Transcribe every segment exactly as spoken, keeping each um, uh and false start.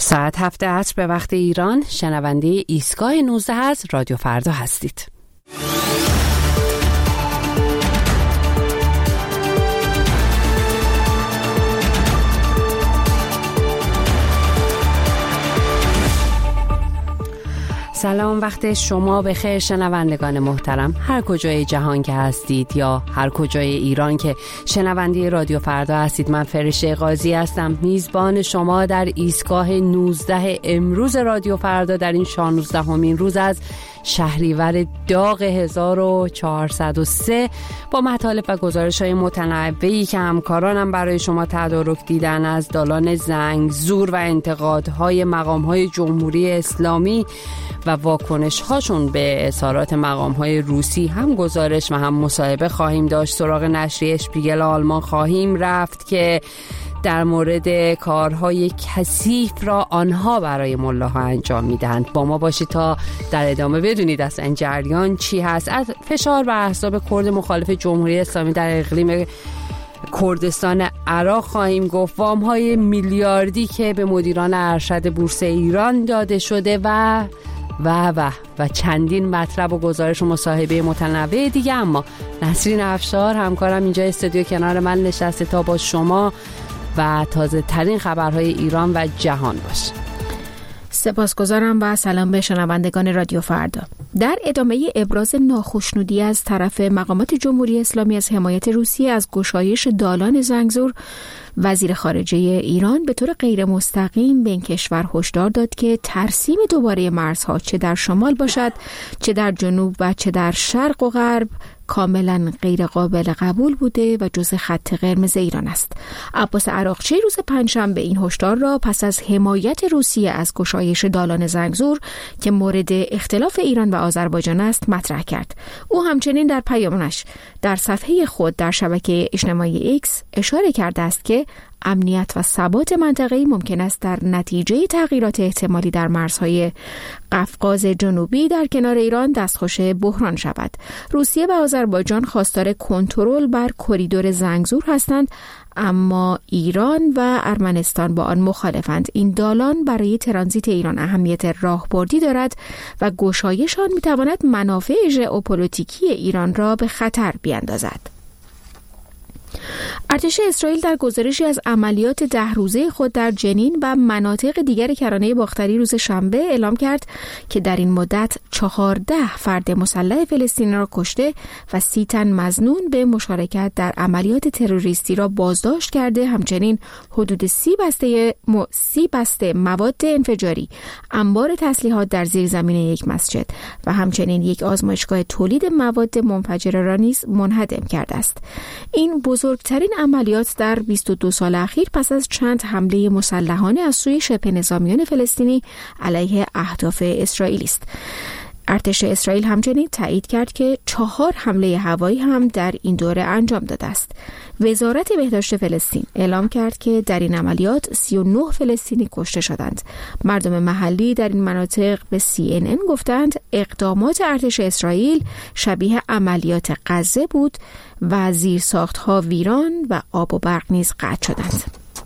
ساعت هفت عصر به وقت ایران، شنونده ایستگاه نوزده از رادیو فردا هستید. سلام، وقت شما بخیر شنوندگان محترم، هر کجای جهان که هستید یا هر کجای ایران که شنونده رادیو فردا هستید. من فرشته قاضی هستم، میزبان شما در ایستگاه نوزده امروز رادیو فردا در این شانزدهمین روز از شهریور داغ هزار و چهارصد و سه با مطالب و گزارش‌های متنوعی که همکارانم برای شما تدارک دیدن از دالان زنگزور و انتقادهای مقام‌های جمهوری اسلامی و واکنش‌هاشون به اظهارات مقام‌های روسی هم گزارش و هم مصاحبه خواهیم داشت. سراغ نشریه اشپیگل آلمان خواهیم رفت که در مورد کارهای کثیف را آنها برای ملاها انجام میدهند. با ما باشید تا در ادامه بدونید از این جریان چی هست. از فشار بر احزاب کرد مخالف جمهوری اسلامی در اقلیم کردستان عراق خواهیم گفت. وام‌های میلیاردی که به مدیران ارشد بورس ایران داده شده و و و و چندین مطلب و گزارش و مصاحبه متنوع دیگه. اما نسرین افشار همکارم اینجا استودیو کنار من نشسته تا با شما و تازه ترین خبرهای ایران و جهان باشه. سپاسگزارم و سلام به شنوندگان رادیو فردا. در ادامه ابراز ناخشنودی از طرف مقامات جمهوری اسلامی از حمایت روسیه از گشایش دالان زنگزور، وزیر خارجه ایران به طور غیر مستقیم به این کشور هشدار داد که ترسیم دوباره مرزها چه در شمال باشد چه در جنوب و چه در شرق و غرب کاملا غیر قابل قبول بوده و جزء خط قرمز ایران است. عباس عراقچی روز پنجشنبه این هشدار را پس از حمایت روسیه از گشایش دالان زنگزور که مورد اختلاف ایران و آذربایجان است مطرح کرد. او همچنین در پیامش در صفحه خود در شبکه اجتماعی ایکس اشاره کرده است که امنیت و ثبات منطقه‌ای ممکن است در نتیجه تغییرات احتمالی در مرزهای قفقاز جنوبی در کنار ایران دستخوش بحران شود. روسیه و آذربایجان خواستار کنترل بر کریدور زنگزور هستند، اما ایران و ارمنستان با آن مخالفند. این دالان برای ترانزیت ایران اهمیت راهبردی دارد و گشایش آن می‌تواند منافع ژئوپلیتیکی ایران را به خطر بیاندازد. ارتش اسرائیل در گزارشی از عملیات ده روزه خود در جنین و مناطق دیگر کرانه باختری روز شنبه اعلام کرد که در این مدت چهارده فرد مسلح فلسطینی را کشته و سی تن مظنون به مشارکت در عملیات تروریستی را بازداشت کرده. همچنین حدود سی بسته م... سی بسته مواد انفجاری، انبار تسلیحات در زیر زمین یک مسجد و همچنین یک آزمایشگاه تولید مواد منفجره را نیز منهدم کرده است. این بزرگترین عملیات در بیست و دو سال اخیر پس از چند حمله مسلحانه از سوی شبه نظامیان فلسطینی علیه اهداف اسرائیلی است. ارتش اسرائیل همچنین تایید کرد که چهار حمله هوایی هم در این دوره انجام داده است. وزارت بهداشت فلسطین اعلام کرد که در این عملیات سی و نه فلسطینی کشته شدند. مردم محلی در این مناطق به سی ان ان گفتند اقدامات ارتش اسرائیل شبیه عملیات غزه بود و زیرساخت‌ها ویران و آب و برق نیز قطع شدند.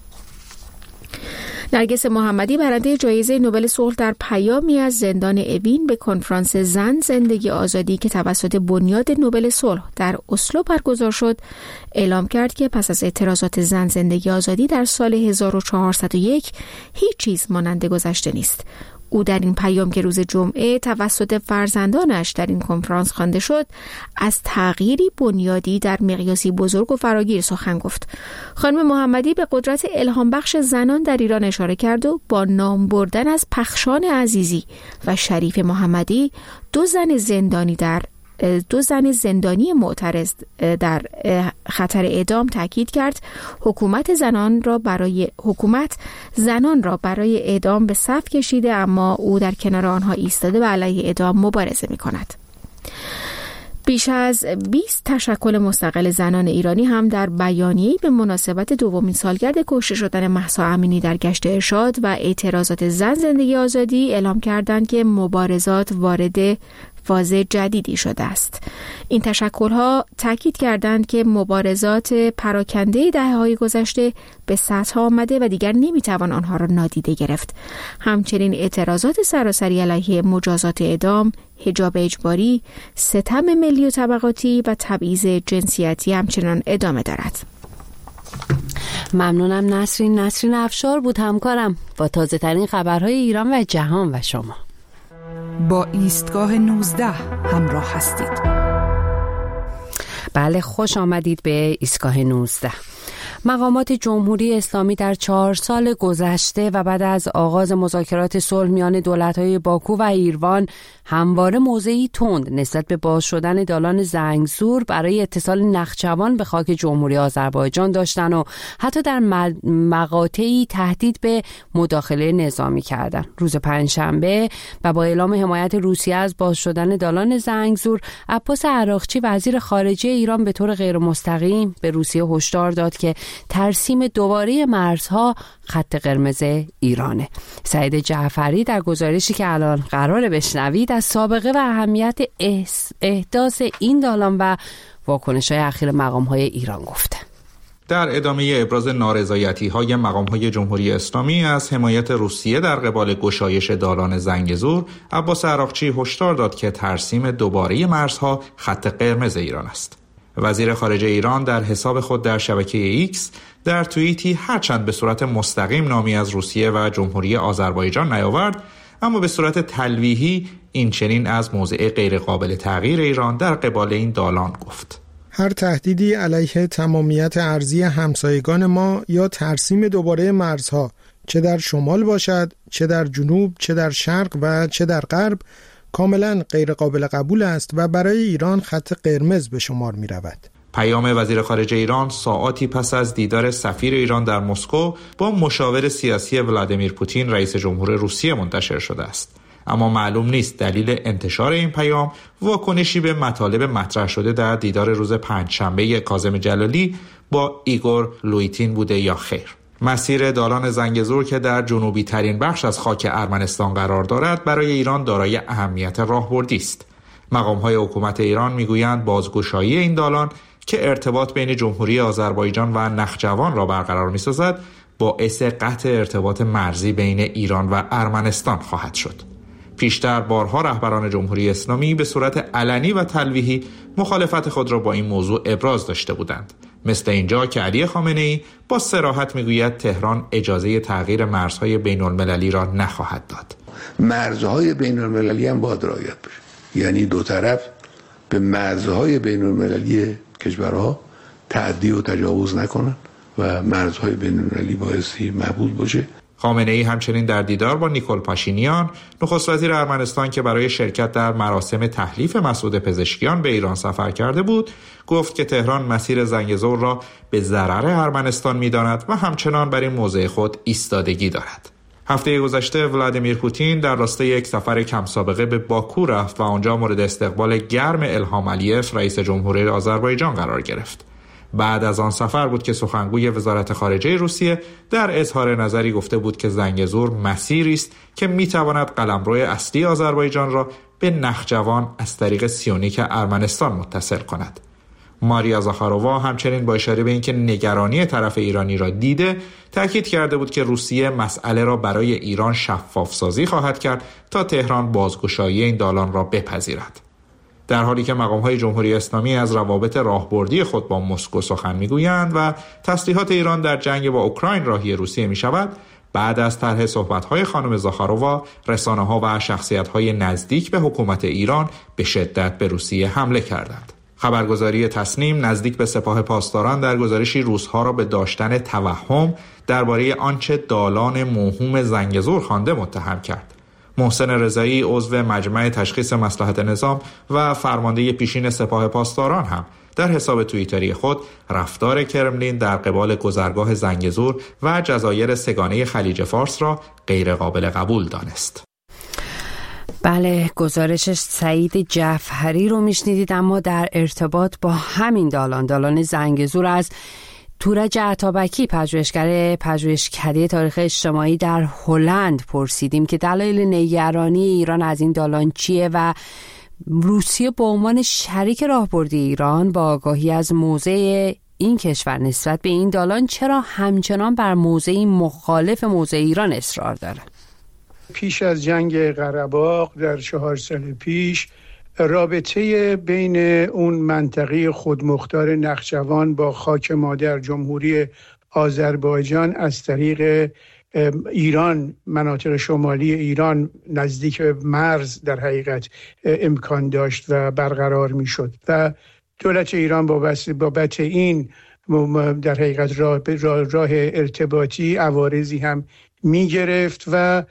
نرگس محمدی برنده جایزه نوبل صلح در پیامی از زندان اوین به کنفرانس زن زندگی آزادی که توسط بنیاد نوبل صلح در اسلو برگزار شد اعلام کرد که پس از اعتراضات زن زندگی آزادی در سال هزار و چهارصد و یک هیچ چیز مانند گذشته نیست. او در این پیام که روز جمعه توسط فرزندانش در این کنفرانس خوانده شد از تغییری بنیادی در مقیاسی بزرگ و فراگیر سخن گفت. خانم محمدی به قدرت الهام بخش زنان در ایران اشاره کرد و با نام بردن از پخشان عزیزی و شریف محمدی دو زن زندانی در دو زن زندانی معترض در خطر اعدام تاکید کرد حکومت زنان را برای حکومت زنان را برای اعدام به صف کشیده، اما او در کنار آنها ایستاده و علیه اعدام مبارزه می‌کند. بیش از بیست تشکل مستقل زنان ایرانی هم در بیانیه‌ای به مناسبت دومین سالگرد کشته شدن مهسا امینی در گشت ارشاد و اعتراضات زن زندگی آزادی اعلام کردند که مبارزات وارد فاز جدیدی شده است. این تشکل‌ها تاکید کردند که مبارزات پراکنده دهه‌های گذشته به سطح آمده و دیگر نمی‌توان آنها را نادیده گرفت. همچنین اعتراضات سراسری علیه مجازات اعدام، حجاب اجباری، ستم ملی و طبقاتی و تبعیض جنسیتی همچنان ادامه دارد. ممنونم نسرین. نسرین افشار بود همکارم با تازه ترین خبرهای ایران و جهان و شما. با ایستگاه نوزده همراه هستید. بله، خوش آمدید به ایستگاه نوزده. مقامات جمهوری اسلامی در چهار سال گذشته و بعد از آغاز مذاکرات صلح میان دولت‌های باکو و ایروان همواره موضعی تند نسبت به باز شدن دالان زنگزور برای اتصال نخجوان به خاک جمهوری آذربایجان داشتن و حتی در مقاطعی تهدید به مداخله نظامی کردن. روز پنجشنبه و با اعلام حمایت روسیه از باز شدن دالان زنگزور، عباس عراقچی وزیر خارجه ایران به طور غیر مستقیم به روسیه هشدار داد که ترسیم دوباره مرزها خط قرمز ایرانه. سعید جعفری در گزارشی که الان قراره بشنوید از سابقه و اهمیت احداث این دالان و واکنش‌های اخیر مقام‌های ایران گفته. در ادامه ابراز نارضایتی‌های مقام‌های جمهوری اسلامی از حمایت روسیه در قبال گشایش دالان زنگزور، عباس عراقچی هشدار داد که ترسیم دوباره مرزها خط قرمز ایران است. وزیر خارجه ایران در حساب خود در شبکه ایکس در توییتی هرچند به صورت مستقیم نامی از روسیه و جمهوری آذربایجان نیاورد، اما به صورت تلویحی این چنین از موضع غیر قابل تغییر ایران در قبال این دالان گفت: هر تهدیدی علیه تمامیت ارضی همسایگان ما یا ترسیم دوباره مرزها، چه در شمال باشد، چه در جنوب، چه در شرق و چه در غرب، کاملا غیر قابل قبول است و برای ایران خط قرمز به شمار می رود. پیام وزیر خارجه ایران ساعاتی پس از دیدار سفیر ایران در مسکو با مشاور سیاسی ولادیمیر پوتین رئیس جمهور روسیه منتشر شده است. اما معلوم نیست دلیل انتشار این پیام واکنشی به مطالب مطرح شده در دیدار روز پنجشنبه کاظم جلالی با ایگور لویتین بوده یا خیر. مسیر دالان زنگزور که در جنوبی ترین بخش از خاک ارمنستان قرار دارد برای ایران دارای اهمیت راهبردی است. مقام‌های حکومت ایران میگویند بازگشایی این دالان که ارتباط بین جمهوری آذربایجان و نخجوان را برقرار می‌سازد، باعث قطع ارتباط مرزی بین ایران و ارمنستان خواهد شد. پیشتر بارها رهبران جمهوری اسلامی به صورت علنی و تلویحی مخالفت خود را با این موضوع ابراز داشته بودند. مثل اینجا که علی خامنه‌ای با صراحت میگوید تهران اجازه تغییر مرزهای بین المللی را نخواهد داد. مرزهای بین المللی هم باید رعایت بشه، یعنی دو طرف به مرزهای بین المللی کشورها تعدی و تجاوز نکنن و مرزهای بین المللی بایستی محدود باشه. خامنه‌ای همچنین در دیدار با نیکول پاشینیان، نخست وزیر ارمنستان که برای شرکت در مراسم تحلیف مسعود پزشکیان به ایران سفر کرده بود، گفت که تهران مسیر زنگزور را به ضرر ارمنستان می‌داند و همچنان بر این موضع خود ایستادگی دارد. هفته گذشته ولادیمیر پوتین در راستای یک سفر کم سابقه به باکو رفت و آنجا مورد استقبال گرم الهام علیف رئیس جمهوری آذربایجان قرار گرفت. بعد از آن سفر بود که سخنگوی وزارت خارجه روسیه در اظهار نظری گفته بود که زنگزور مسیری است که میتواند قلمرو اصلی آذربایجان را به نخجوان از طریق سیونیک ارمنستان متصل کند. ماریا زاخارۆوا همچنین با اشاره به اینکه نگرانی طرف ایرانی را دیده، تاکید کرده بود که روسیه مسئله را برای ایران شفاف سازی خواهد کرد تا تهران بازگشایی این دالان را بپذیرد. در حالی که مقام‌های جمهوری اسلامی از روابط راهبردی خود با مسکو سخن می‌گویند و تسلیحات ایران در جنگ با اوکراین راهی روسیه می‌شود، بعد از طرح صحبت‌های خانم زاخارۆوا، رسانه‌ها و شخصیت‌های نزدیک به حکومت ایران به شدت به روسیه حمله کردند. خبرگزاری تسنیم نزدیک به سپاه پاسداران در گزارشی روس‌ها را به داشتن توهم درباره آنچه دالان موهوم زنگزور خوانده متهم کرد. محسن رضایی عضو مجمع تشخیص مصلحت نظام و فرمانده پیشین سپاه پاسداران هم در حساب توییتری خود رفتار کرملین در قبال گذرگاه زنگزور و جزایر سگانه خلیج فارس را غیر قابل قبول دانست. بله، گزارش سعید جعفری رو میشنیدید. اما در ارتباط با همین دالان دالان زنگزور از تورج عطابکی، پژوهشگر پژوهشکده تاریخ اجتماعی در هلند پرسیدیم که دلایل نگرانی ایران از این دالان چیه و روسیه به عنوان شریک راهبردی ایران با آگاهی از موضع این کشور نسبت به این دالان چرا همچنان بر موضعی مخالف موضع ایران اصرار داره؟ پیش از جنگ قره‌باغ در چهار سال پیش رابطه بین اون منطقه خودمختار نخجوان با خاک مادر جمهوری آذربایجان از طریق ایران، مناطق شمالی ایران نزدیک مرز در حقیقت امکان داشت و برقرار می شد و دولت ایران بابت این در حقیقت راه, راه, راه ارتباطی عوارضی هم می گرفت و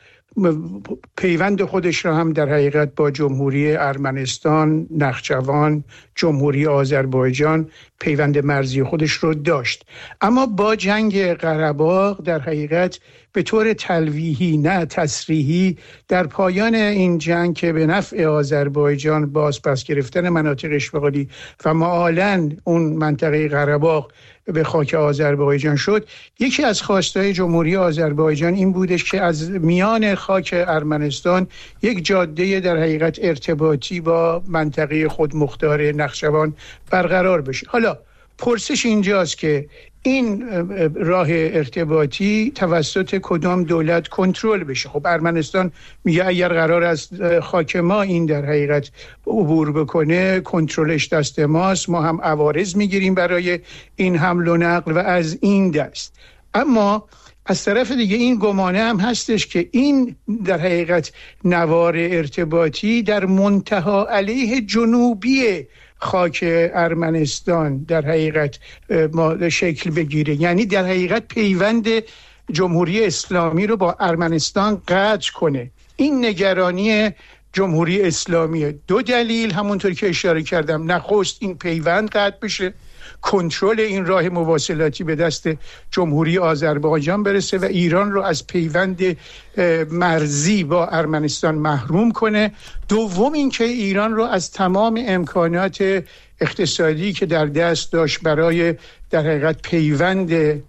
پیوند خودش را هم در حقیقت با جمهوری ارمنستان، نخجوان، جمهوری آذربایجان پیوند مرزی خودش رو داشت. اما با جنگ قره‌باغ در حقیقت به طور تلویحی نه تصریحی در پایان این جنگ که به نفع آذربایجان باز پس گرفتن مناطق اشغالی و معالاً اون منطقه قره‌باغ به خاک آذربایجان شد، یکی از خواستهای جمهوری آذربایجان این بودش که از میان خاک ارمنستان یک جاده در حقیقت ارتباطی با منطقه خودمختار نخجوان برقرار بشه. حالا پرسش اینجاست که این راه ارتباطی توسط کدام دولت کنترل بشه؟ خب ارمنستان میگه اگر قرار است خاک ما این در حقیقت عبور بکنه، کنترلش دست ماست، ما هم عوارض میگیریم برای این حمل و نقل و از این دست. اما از طرف دیگه این گمانه هم هستش که این در حقیقت نوار ارتباطی در منتها علیه جنوبی خاک ارمنستان در حقیقت ما شکل بگیره، یعنی در حقیقت پیوند جمهوری اسلامی رو با ارمنستان قطع کنه. این نگرانی جمهوری اسلامی دو دلیل همونطور که اشاره کردم، نخست این پیوند قطع بشه، کنترل این راه مواصلاتی به دست جمهوری آذربایجان برسه و ایران رو از پیوند مرزی با ارمنستان محروم کنه. دوم این که ایران رو از تمام امکانات اقتصادی که در دست داشت برای در حقیقت پیوند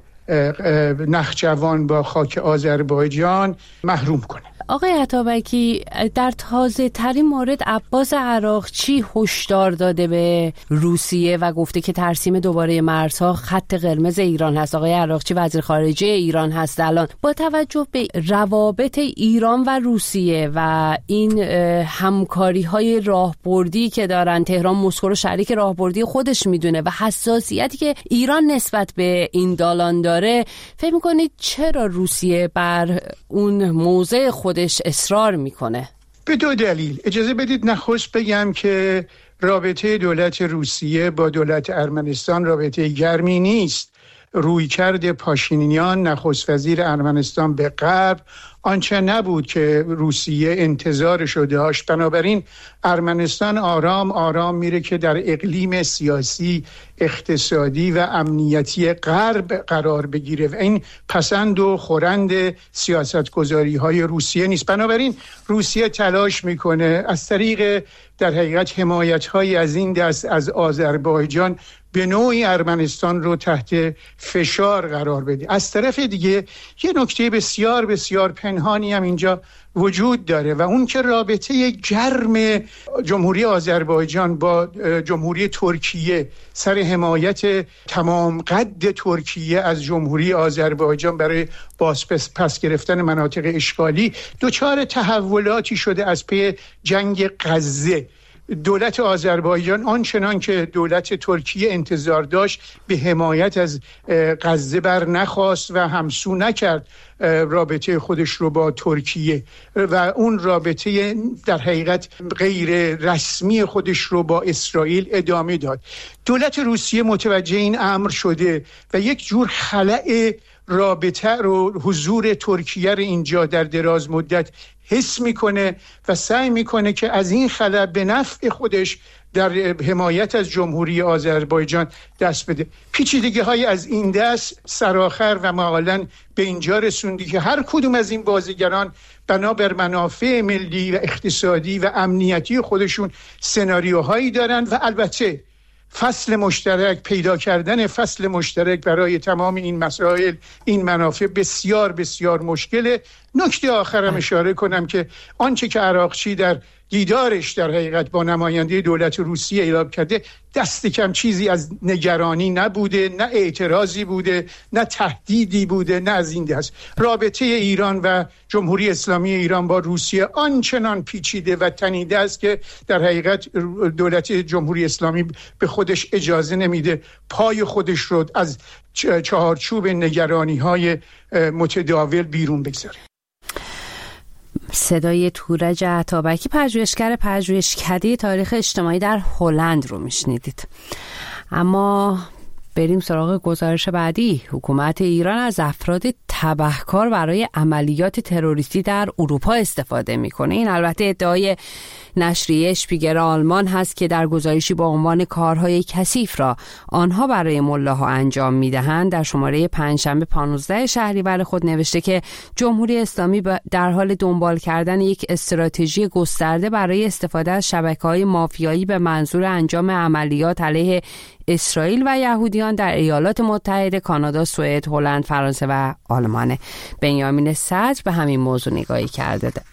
نخجوان با خاک آذربایجان محروم کنه. آقای عطابکی، در تازه ترین مورد عباس عراقچی هشدار داده به روسیه و گفته که ترسیم دوباره مرزها خط قرمز ایران هست. آقای عراقچی وزیر خارجه ایران هست الان. با توجه به روابط ایران و روسیه و این همکاری های راهبردی که دارن، تهران مسکو رو شریک راهبردی خودش میدونه و حساسیتی که ایران نسبت به این دالان داره، فکر میکنید چرا روسیه بر اون موضع خود اصرار میکنه؟ به دو دلیل. اجازه بدید نخست بگم که رابطه دولت روسیه با دولت ارمنستان رابطه گرمی نیست. رویکرد پاشینیان نخست وزیر ارمنستان به غرب آنچه نبود که روسیه انتظارش رو داشت. بنابراین ارمنستان آرام آرام میره که در اقلیم سیاسی، اقتصادی و امنیتی غرب قرار بگیره و این پسند و خورند سیاستگذاری های روسیه نیست. بنابراین روسیه تلاش میکنه از طریق در حقیقت حمایت های از این دست از آذربایجان به نوعی ارمنستان رو تحت فشار قرار بده. از طرف دیگه یه نکته بسیار بسیار پنهانی هم اینجا وجود داره و اون که رابطه گرم جمهوری آذربایجان با جمهوری ترکیه سر حمایت تمام قد ترکیه از جمهوری آذربایجان برای باز پس گرفتن مناطق اشغالی دچار تحولاتی شده از پی جنگ غزه. دولت آذربایجان آنچنان که دولت ترکیه انتظار داشت به حمایت از غزه بر نخواست و همسو نکرد رابطه خودش رو با ترکیه و اون رابطه در حقیقت غیر رسمی خودش رو با اسرائیل ادامه داد. دولت روسیه متوجه این امر شده و یک جور خلأ رابطه رو حضور ترکیه رو اینجا در دراز مدت حس میکنه و سعی میکنه که از این خلأ به نفع خودش در حمایت از جمهوری آذربایجان دست بده. پیچیدگی های از این دست سرآخر و معالاً به اینجا رسوندی که هر کدوم از این بازیگران بنابر منافع ملی و اقتصادی و امنیتی خودشون سناریوهایی دارن و البته فصل مشترک، پیدا کردن فصل مشترک برای تمام این مسائل، این منافع بسیار بسیار مشکله. نکته آخرم اشاره کنم که آنچه که عراقچی در دیدارش در حقیقت با نماینده دولت روسیه اعلام کرده دست کم چیزی از نگرانی نبوده، نه اعتراضی بوده، نه تهدیدی بوده، نه از این دست. رابطه ایران و جمهوری اسلامی ایران با روسیه آنچنان پیچیده و تنیده است که در حقیقت دولت جمهوری اسلامی به خودش اجازه نمیده پای خودش رو از چهارچوب نگرانی‌های متداول بیرون بگذاره. صدای تورج عطابکی، پژوهشگر پژوهشکده تاریخ اجتماعی در هلند رو میشنیدید. اما بریم سراغ گزارش بعدی. حکومت ایران از افراد تبهکار برای عملیات تروریستی در اروپا استفاده میکنه. این البته ادعای نشریه اشپیگل آلمان هست که در گزارشی با عنوان کارهای کثیف را آنها برای ملاها انجام میدهند در شماره پنجشنبه پانزده شهریور خود نوشته که جمهوری اسلامی در حال دنبال کردن یک استراتژی گسترده برای استفاده از شبکه‌های مافیایی به منظور انجام عملیات علیه اسرائیل و یهودیان در ایالات متحده، کانادا، سوئد، هلند، فرانسه و آلمان. بنیامین صدر به همین موضوع نگاهی کرده ده.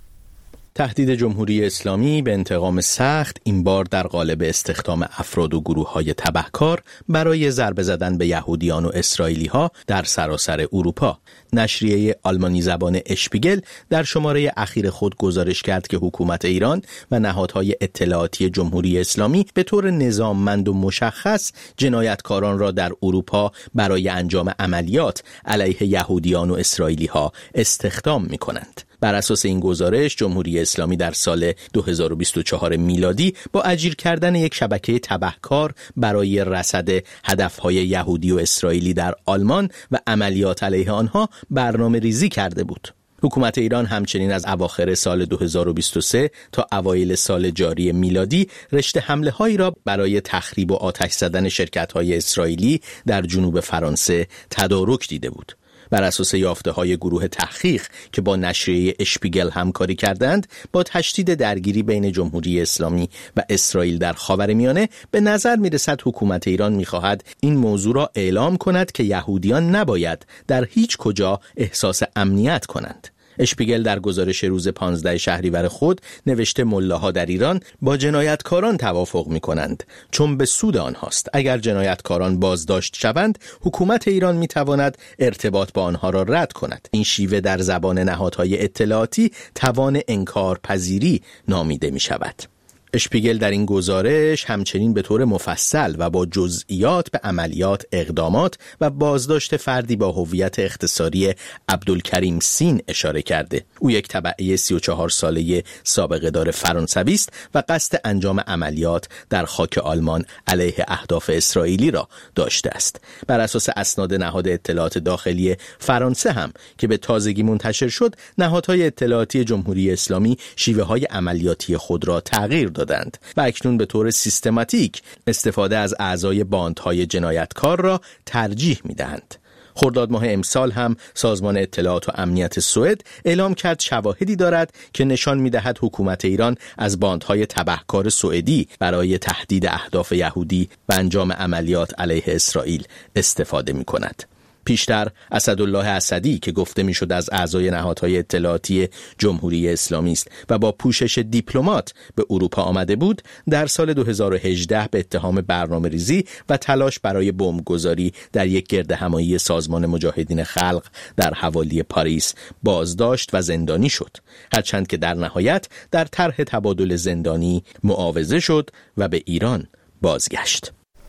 تهدید جمهوری اسلامی به انتقام سخت این بار در قالب استخدام افراد و گروه‌های تبهکار برای ضربه زدن به یهودیان و اسرائیلی‌ها در سراسر اروپا. نشریه آلمانی زبان اشپیگل در شماره اخیر خود گزارش کرد که حکومت ایران و نهادهای اطلاعاتی جمهوری اسلامی به طور نظاممند و مشخص جنایتکاران را در اروپا برای انجام عملیات علیه یهودیان و اسرائیلی‌ها استخدام می‌کنند. بر اساس این گزارش جمهوری اسلامی در سال دو هزار و بیست و چهار میلادی با اجیر کردن یک شبکه تبهکار برای رصد هدفهای یهودی و اسرائیلی در آلمان و عملیات علیه آنها برنامه ریزی کرده بود. حکومت ایران همچنین از اواخر سال دو هزار و بیست و سه تا اوایل سال جاری میلادی رشته حمله هایی را برای تخریب و آتش زدن شرکت های اسرائیلی در جنوب فرانسه تدارک دیده بود. بر اساس یافته‌های گروه تحقیق که با نشریه اشپیگل همکاری کردند، با تشدید درگیری بین جمهوری اسلامی و اسرائیل در خاورمیانه به نظر می‌رسد حکومت ایران می‌خواهد این موضوع را اعلام کند که یهودیان نباید در هیچ کجا احساس امنیت کنند. اشپیگل در گزارش روز پانزده شهریور خود نوشته ملاها در ایران با جنایتکاران توافق می کنند چون به سود آنهاست. اگر جنایتکاران بازداشت شوند حکومت ایران می تواند ارتباط با آنها را رد کند. این شیوه در زبان نهادهای اطلاعاتی توان انکار پذیری نامیده می شود. اشپیگل در این گزارش همچنین به طور مفصل و با جزئیات به عملیات، اقدامات و بازداشت فردی با هویت اختصاری عبدالکریم سین اشاره کرده. او یک تبعه سی و چهار ساله سابقه دار فرانسوی است و قصد انجام عملیات در خاک آلمان علیه اهداف اسرائیلی را داشته است. بر اساس اسناد نهاد اطلاعات داخلی فرانسه هم که به تازگی منتشر شد، نهادهای اطلاعاتی جمهوری اسلامی شیوه‌های عملیاتی خود را تغییر دادند و اکنون به طور سیستماتیک استفاده از اعضای باندهای جنایتکار را ترجیح می‌دهند. خرداد ماه امسال هم سازمان اطلاعات و امنیت سوئد اعلام کرد شواهدی دارد که نشان می‌دهد حکومت ایران از باندهای تبهکار سوئدی برای تهدید اهداف یهودی و انجام عملیات علیه اسرائیل استفاده می‌کند. پیشتر اسدالله اسدی که گفته میشد از اعضای نهادهای اطلاعاتی جمهوری اسلامی است و با پوشش دیپلمات به اروپا آمده بود، در سال دو هزار و هجده به اتهام برنامه‌ریزی و تلاش برای بمبگذاری در یک گردهمایی سازمان مجاهدین خلق در حوالی پاریس بازداشت و زندانی شد، هرچند که در نهایت در طرح تبادل زندانی معاوضه شد و به ایران بازگشت.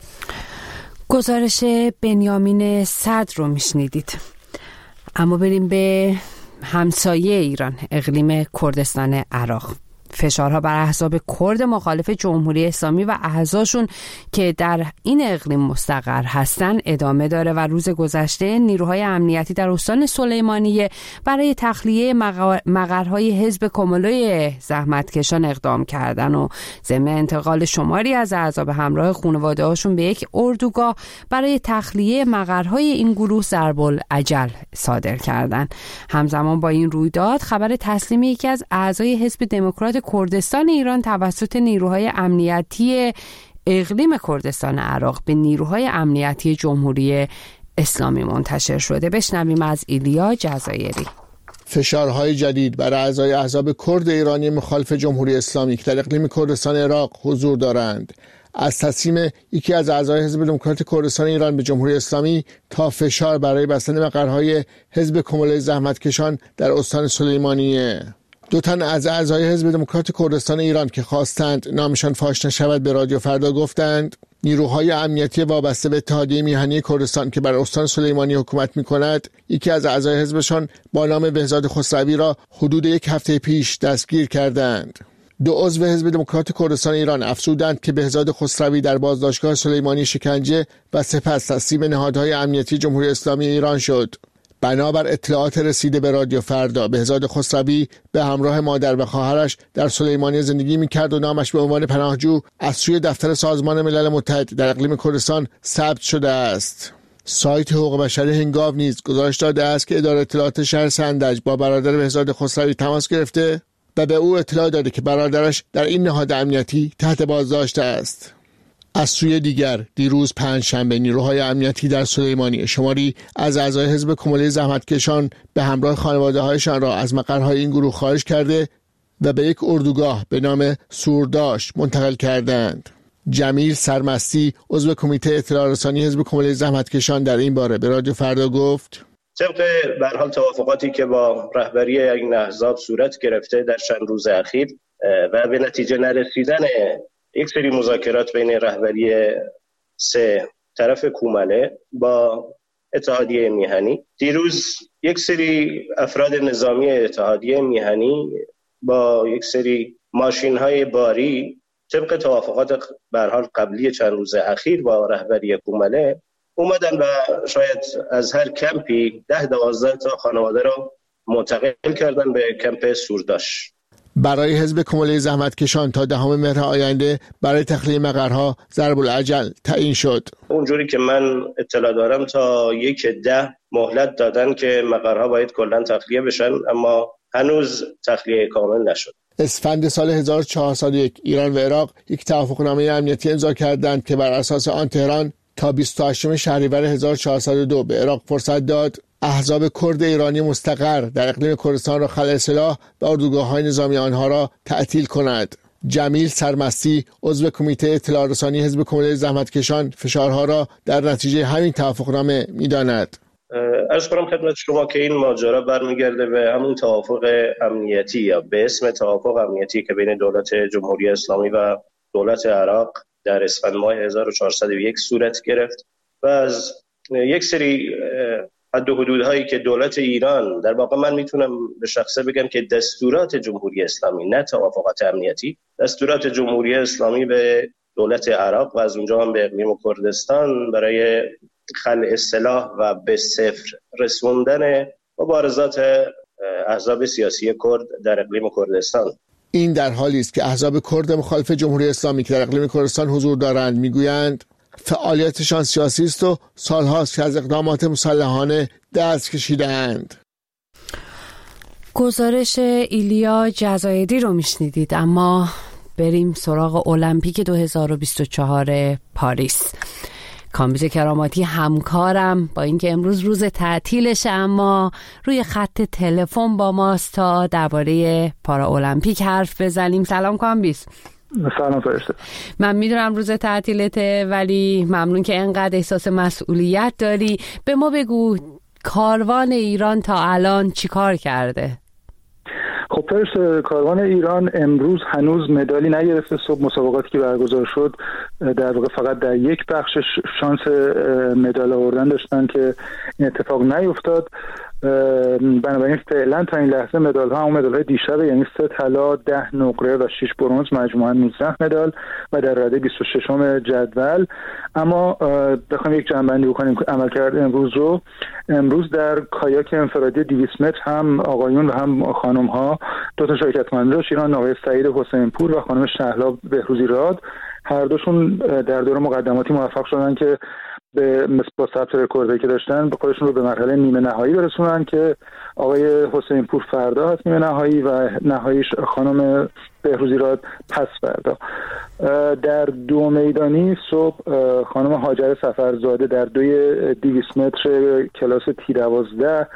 گزارش بنیامین صدر رو میشنیدید. اما بریم به همسایه ایران، اقلیم کردستان عراق. فشارها بر احزاب کرد مخالف جمهوری اسلامی و اعضاشون که در این اقلیم مستقر هستن ادامه داره و روز گذشته نیروهای امنیتی در استان سلیمانیه برای تخلیه مقرهای حزب کمالوی زحمتکشان اقدام کردن و ضمن انتقال شماری از اعضا به همراه خانواده هاشون به یک اردوگاه برای تخلیه مقرهای این گروه ضرب الاجل صادر کردن. همزمان با این رویداد خبر تسلیم یکی از اعضای حزب دموکرات کردستان ایران توسط نیروهای امنیتی اقلیم کردستان عراق به نیروهای امنیتی جمهوری اسلامی منتشر شده. بشنویم از ایلیا جزایری. فشارهای جدید بر اعضای احزاب کرد ایرانی مخالف جمهوری اسلامی که در اقلیم کردستان عراق حضور دارند، از تصمیم یکی از اعضای حزب دموکرات کردستان ایران به جمهوری اسلامی تا فشار برای بستن مقرهای حزب کمله زحمتکشان در استان سلیمانیه. دو تن از اعضای حزب دموکرات کردستان ایران که خواستند نامشان فاش نشود به رادیو فردا گفتند نیروهای امنیتی وابسته به اتحادیه میهنی کردستان که بر استان سلیمانی حکومت می‌کند، یکی از اعضای حزبشان با نام بهزاد خسروی را حدود یک هفته پیش دستگیر کردند. دو عضو حزب دموکرات کردستان ایران افزودند که بهزاد خسروی در بازداشتگاه سلیمانی شکنجه و سپس تسلیم نهادهای امنیتی جمهوری اسلامی ایران شد. بنابر اطلاعات رسیده به رادیو فردا، بهزاد خسروی به همراه مادر و خواهرش در سلیمانی زندگی می‌کرد و نامش به عنوان پناهجو از سوی دفتر سازمان ملل متحد در اقلیم کردستان ثبت شده است. سایت حقوق بشر هنگاو نیز گزارش داده است که اداره اطلاعات شهر سندج با برادر بهزاد خسروی تماس گرفته و به او اطلاع داده که برادرش در این نهاد امنیتی تحت بازداشت است. از سوی دیگر دیروز پنجشنبه نیروهای امنیتی در سلیمانی شماری از اعضای حزب کمله زحمتکشان به همراه خانواده‌هایشان را از مقرهای این گروه خارج کرده و به یک اردوگاه به نام سورداشت منتقل کردند. جمیل سرمستی عضو کمیته اطلاع رسانی حزب کمله زحمتکشان در این باره به رادیو فردا گفت: طبق به هر حال توافقاتی که با رهبری این احزاب صورت گرفته در چند روز اخیر و به نتیجه نرسیدن یک سری مذاکرات بین رهبری سه طرف کومله با اتحادیه میهنی، دیروز یک سری افراد نظامی اتحادیه میهنی با یک سری ماشین‌های باری طبق توافقات به هر حال قبلی چند روز اخیر با رهبری کومله اومدن و شاید از هر کمپی ده دوازده تا خانواده را منتقل کردن به کمپ سورداش. برای حزب کمله زحمتکشان تا دهم مهر آینده برای تخلیه مقرها ضرب الاجل تعیین شد. اونجوری که من اطلاع دارم تا یک ده مهلت دادن که مقرها باید کلا تخلیه بشن، اما هنوز تخلیه کامل نشد. اسفند سال هزار و چهارصد و یک ایران و عراق یک توافقنامه امنیتی امضا کردند که بر اساس آن تهران تا بیست و هشتم شهریور هزار و چهارصد و دو به عراق فرصت داد احزاب کرد ایرانی مستقر در اقلیم کردستان را خلع سلاح و اردوگاه‌های نظامی آنها را تعطیل کند. جمیل سرمستی عضو کمیته اطلاع رسانی حزب کمله زحمتکشان فشارها را در نتیجه همین توافقنامه می‌داند. عرض کنم خدمت شما که این ماجرا برمیگرده به همون توافق امنیتی یا به اسم توافق امنیتی که بین دولت جمهوری اسلامی و دولت عراق در اسفند ماه هزار و چهارصد و یک صورت گرفت و از یک سری حد و حدودهایی که دولت ایران، در واقع من میتونم به شخصه بگم که دستورات جمهوری اسلامی، نه توافقات امنیتی، دستورات جمهوری اسلامی به دولت عراق و از اونجا هم به اقلیم کردستان برای خلع سلاح و به صفر رسوندن مبارزات احزاب سیاسی کرد در اقلیم کردستان. این در حالی است که احزاب کرد مخالف جمهوری اسلامی که در اقلیم کردستان حضور دارند میگویند فعالیتشان سیاسی است و سالهاست که از اقدامات مسلحانه دست کشیده‌اند. گزارش ایلیا جزایدی رو میشنیدید. اما بریم سراغ المپیک دو هزار و بیست و چهار پاریس. کامبیز کراماتی همکارم با اینکه امروز روز تعطیلشه اما روی خط تلفن با ماست تا درباره پارا المپیک حرف بزنیم. سلام کامبیز. سلام فرشته. من میدونم روز تعطیلته ولی ممنون که انقدر احساس مسئولیت داری. به ما بگو کاروان ایران تا الان چی کار کرده؟ خب فرشته، کاروان ایران امروز هنوز مدالی نگرفته. صبح مسابقاتی که برگزار شد در واقع فقط در یک بخش شانس مدال آوردن داشتن که این اتفاق نیفتاد. بنابراین فعلا تا این لحظه مدال ها هم مدال های دیشب، یعنی سه طلا، ده نقره و شش برنز، مجموعاً نوزده مدال و در رده بیست و ششم جدول. اما بخوایم یک جمع‌بندی بکنیم عملکرد امروز رو، امروز در کایاک انفرادی دویست متر هم آقایون و هم خانم ها دو تا شرکتمند داشت. ایران آقای سعید حسین پور و خانم شهلا بهروزی راد هر دوشون در دور مقدماتی موفق شدن که به با ثبت رکوردی که داشتن به خودشون رو به مرحله نیمه نهایی برسونن که آقای حسین پور فردا هست نیمه نهایی و نهاییش خانم بهروزی راد پس فردا. در دو میدانی صبح خانم هاجر سفرزاده در دوی دویست متر کلاس تی دوازده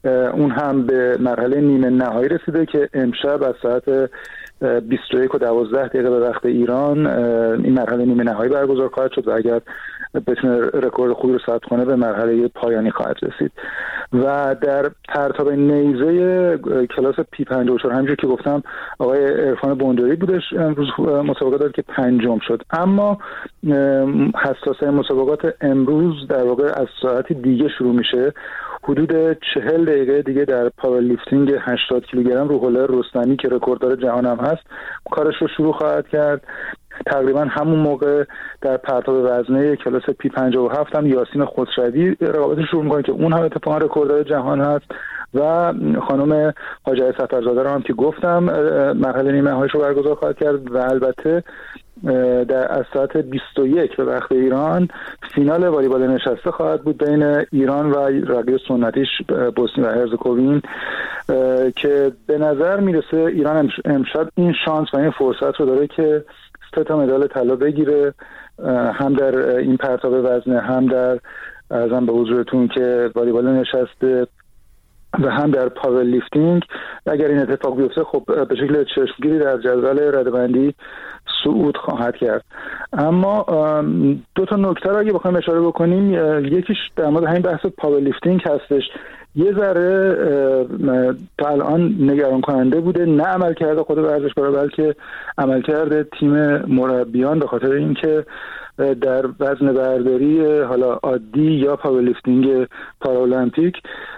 اون هم به مرحله نیمه نهایی رسیده که امشب از ساعت بیست و یک و دوازده دقیقه به وقت ایران این مرحله نیمه نهایی برگزار خواهد شد و اگر بتونه رکورد خوبی رو ثبت کنه به مرحله پایانی خواهد رسید. و در پرتاب نیزه کلاس پی پنجاه و چهار همونجوری که گفتم آقای عرفان بندری بودش امروز مسابقات داد که پنجم شد. اما حساسه مسابقات امروز در واقع از ساعت دیگه شروع میشه. حدود چهل دقیقه دیگه در پاور لیفتینگ هشتاد کیلوگرم روح‌الله رستمی که رکورددار جهان هم هست کارش رو شروع خواهد کرد. تقریبا همون موقع در پرتاب وزنه کلاس پی پنجاه و هفت هم یاسین خسروی رقابتش شروع می‌کنه که اون هم اتفاقا رکورددار جهان هست و خانم حاجی سفرزاده رو هم که گفتم مرحله نیمه نهاییش رو برگزار خواهد کرد. و البته در از ساعت بیست و یک به وقت ایران فینال والیبال نشسته خواهد بود بین ایران و رقیب سنتیش بوسنی و هرزگوین که به نظر میرسه ایران امشب این شانس و این فرصت رو داره که سه تا مدال طلا بگیره، هم در این پرتاب وزنه، هم در ارزم به حضورتون که والیبال نشسته و هم در پاور لیفتینگ. اگر این اتفاق بیفته خب به شکل چشمگیری در جدول رده‌بندی صعود خواهد کرد. اما دو تا نکته رو اگه بخوایم اشاره بکنیم، یکیش در مورد همین بحث پاور لیفتینگ هستش. یه ذره تا الان نگران کننده بوده نه عمل کرده خود ورزشکارا بلکه عمل کرده تیم مربیان، به خاطر اینکه در وزن برداری حالا عادی یا پاورلیفتینگ پارالمپیک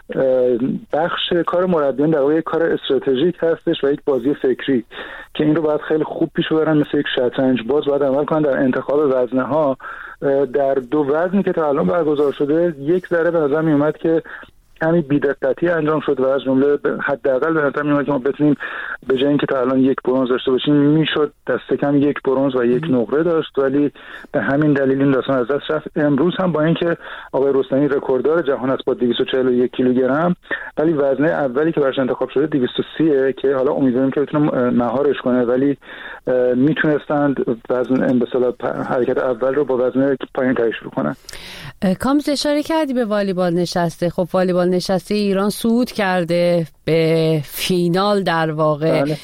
بخش کار مربیان در واقع یک کار استراتژیک هستش و یک بازی فکری که این رو باید خیلی خوب پیش ببرن، مثل یک شطرنج باز باید عمل کنن در انتخاب وزنه ها. در دو وزنی که تا الان برگزار شده یک ذره به نظر می اومد که کمی بی‌دقتی انجام شد و از جمله حداقل به نظر میاد که ما بتونیم به جای اینکه تا الان یک برنز داشته باشیم میشد دست کم یک برنز و یک نقره داشت، ولی به همین دلیل این داستان از دست رفت. امروز هم با اینکه آقای رستمی رکورددار جهان است با دویست و چهل و یک کیلوگرم، ولی وزنه اولی که براش انتخاب شده دویست و سی که حالا امیدواریم که بتونه مهارش کنه، ولی میتونستند وزن به اصطلاح حرکت اول رو با وزنه پایین‌تر شروع کنن. کامز اشاره کردی به والیبال نشسته. خب والیبال نشسته ایران صعود کرده به فینال در واقع. بله.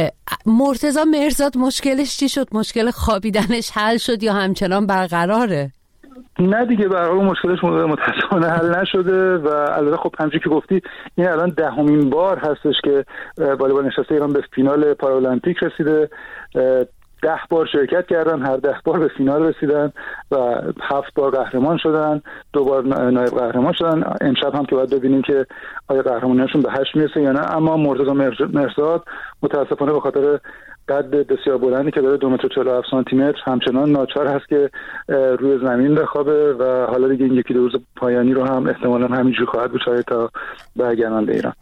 مرتضی مهرزاد مشکلش چی شد؟ مشکل خوابیدنش حل شد یا همچنان برقراره؟ نه دیگه به هر حال مشکلش متأسفانه حل نشده و البته خب همونجوری که گفتی این الان دهمین بار هستش که والیبال نشسته ایران به فینال پارالمپیک رسیده. ده بار شرکت کردن، هر ده بار به فینال رسیدن و هفت بار قهرمان شدن، دو بار نایب قهرمان شدن. امشب هم که باید ببینیم که آیا قهرمانیشون به هشت میرسه یا نه. اما مرتضی مهرزاد متاسفانه به خاطر قد بسیار بلندی که داره دو متر و چهل و هفت سانتی متر همچنان ناچار هست که روی زمین بخوابه و حالا دیگه این یکی دو روز پایانی رو هم احتمالاً همینجوری خواهد بود شاید تا برگردن به ایران.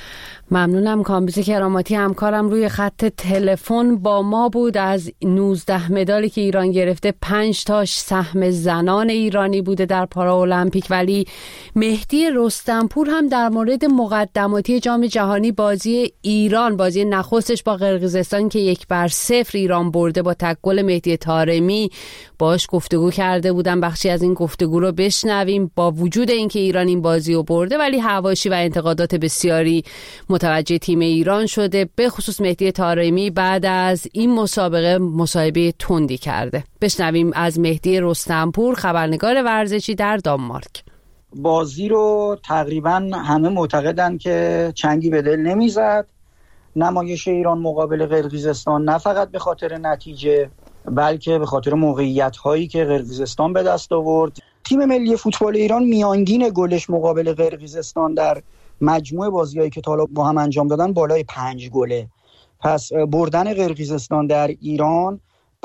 ممنونم. کامبیز کراماتی همکارم روی خط تلفن با ما بود. از نوزده مدالی که ایران گرفته پنج تاش سهم زنان ایرانی بوده در پارالمپیک، ولی مهدی رستمپور هم در مورد مقدماتی جام جهانی بازی ایران، بازی نخستش با قرقیزستان که یک بر صفر ایران برده با تک گل مهدی طارمی، باش گفتگو کرده بودم. بخشی از این گفتگو رو بشنویم. با وجود اینکه ایران این بازی رو برده ولی حواشی و انتقادات بسیاری متوجه تیم ایران شده، به خصوص مهدی طارمی بعد از این مسابقه مصاحبه تندی کرده. بشنویم از مهدی رستمپور، خبرنگار ورزشی در دانمارک. بازی رو تقریبا همه معتقدن که چنگی به دل نمیزد. نمایش ایران مقابل قرقیزستان نه فقط به خاطر نتیجه بلکه به خاطر موقعیت هایی که قرقیزستان به دست آورد. تیم ملی فوتبال ایران میانگین گلش مقابل قرقیزستان در مجموع بازیایی که تا حالا با هم انجام دادن بالای پنج گله. پس بردن قرقیزستان در ایران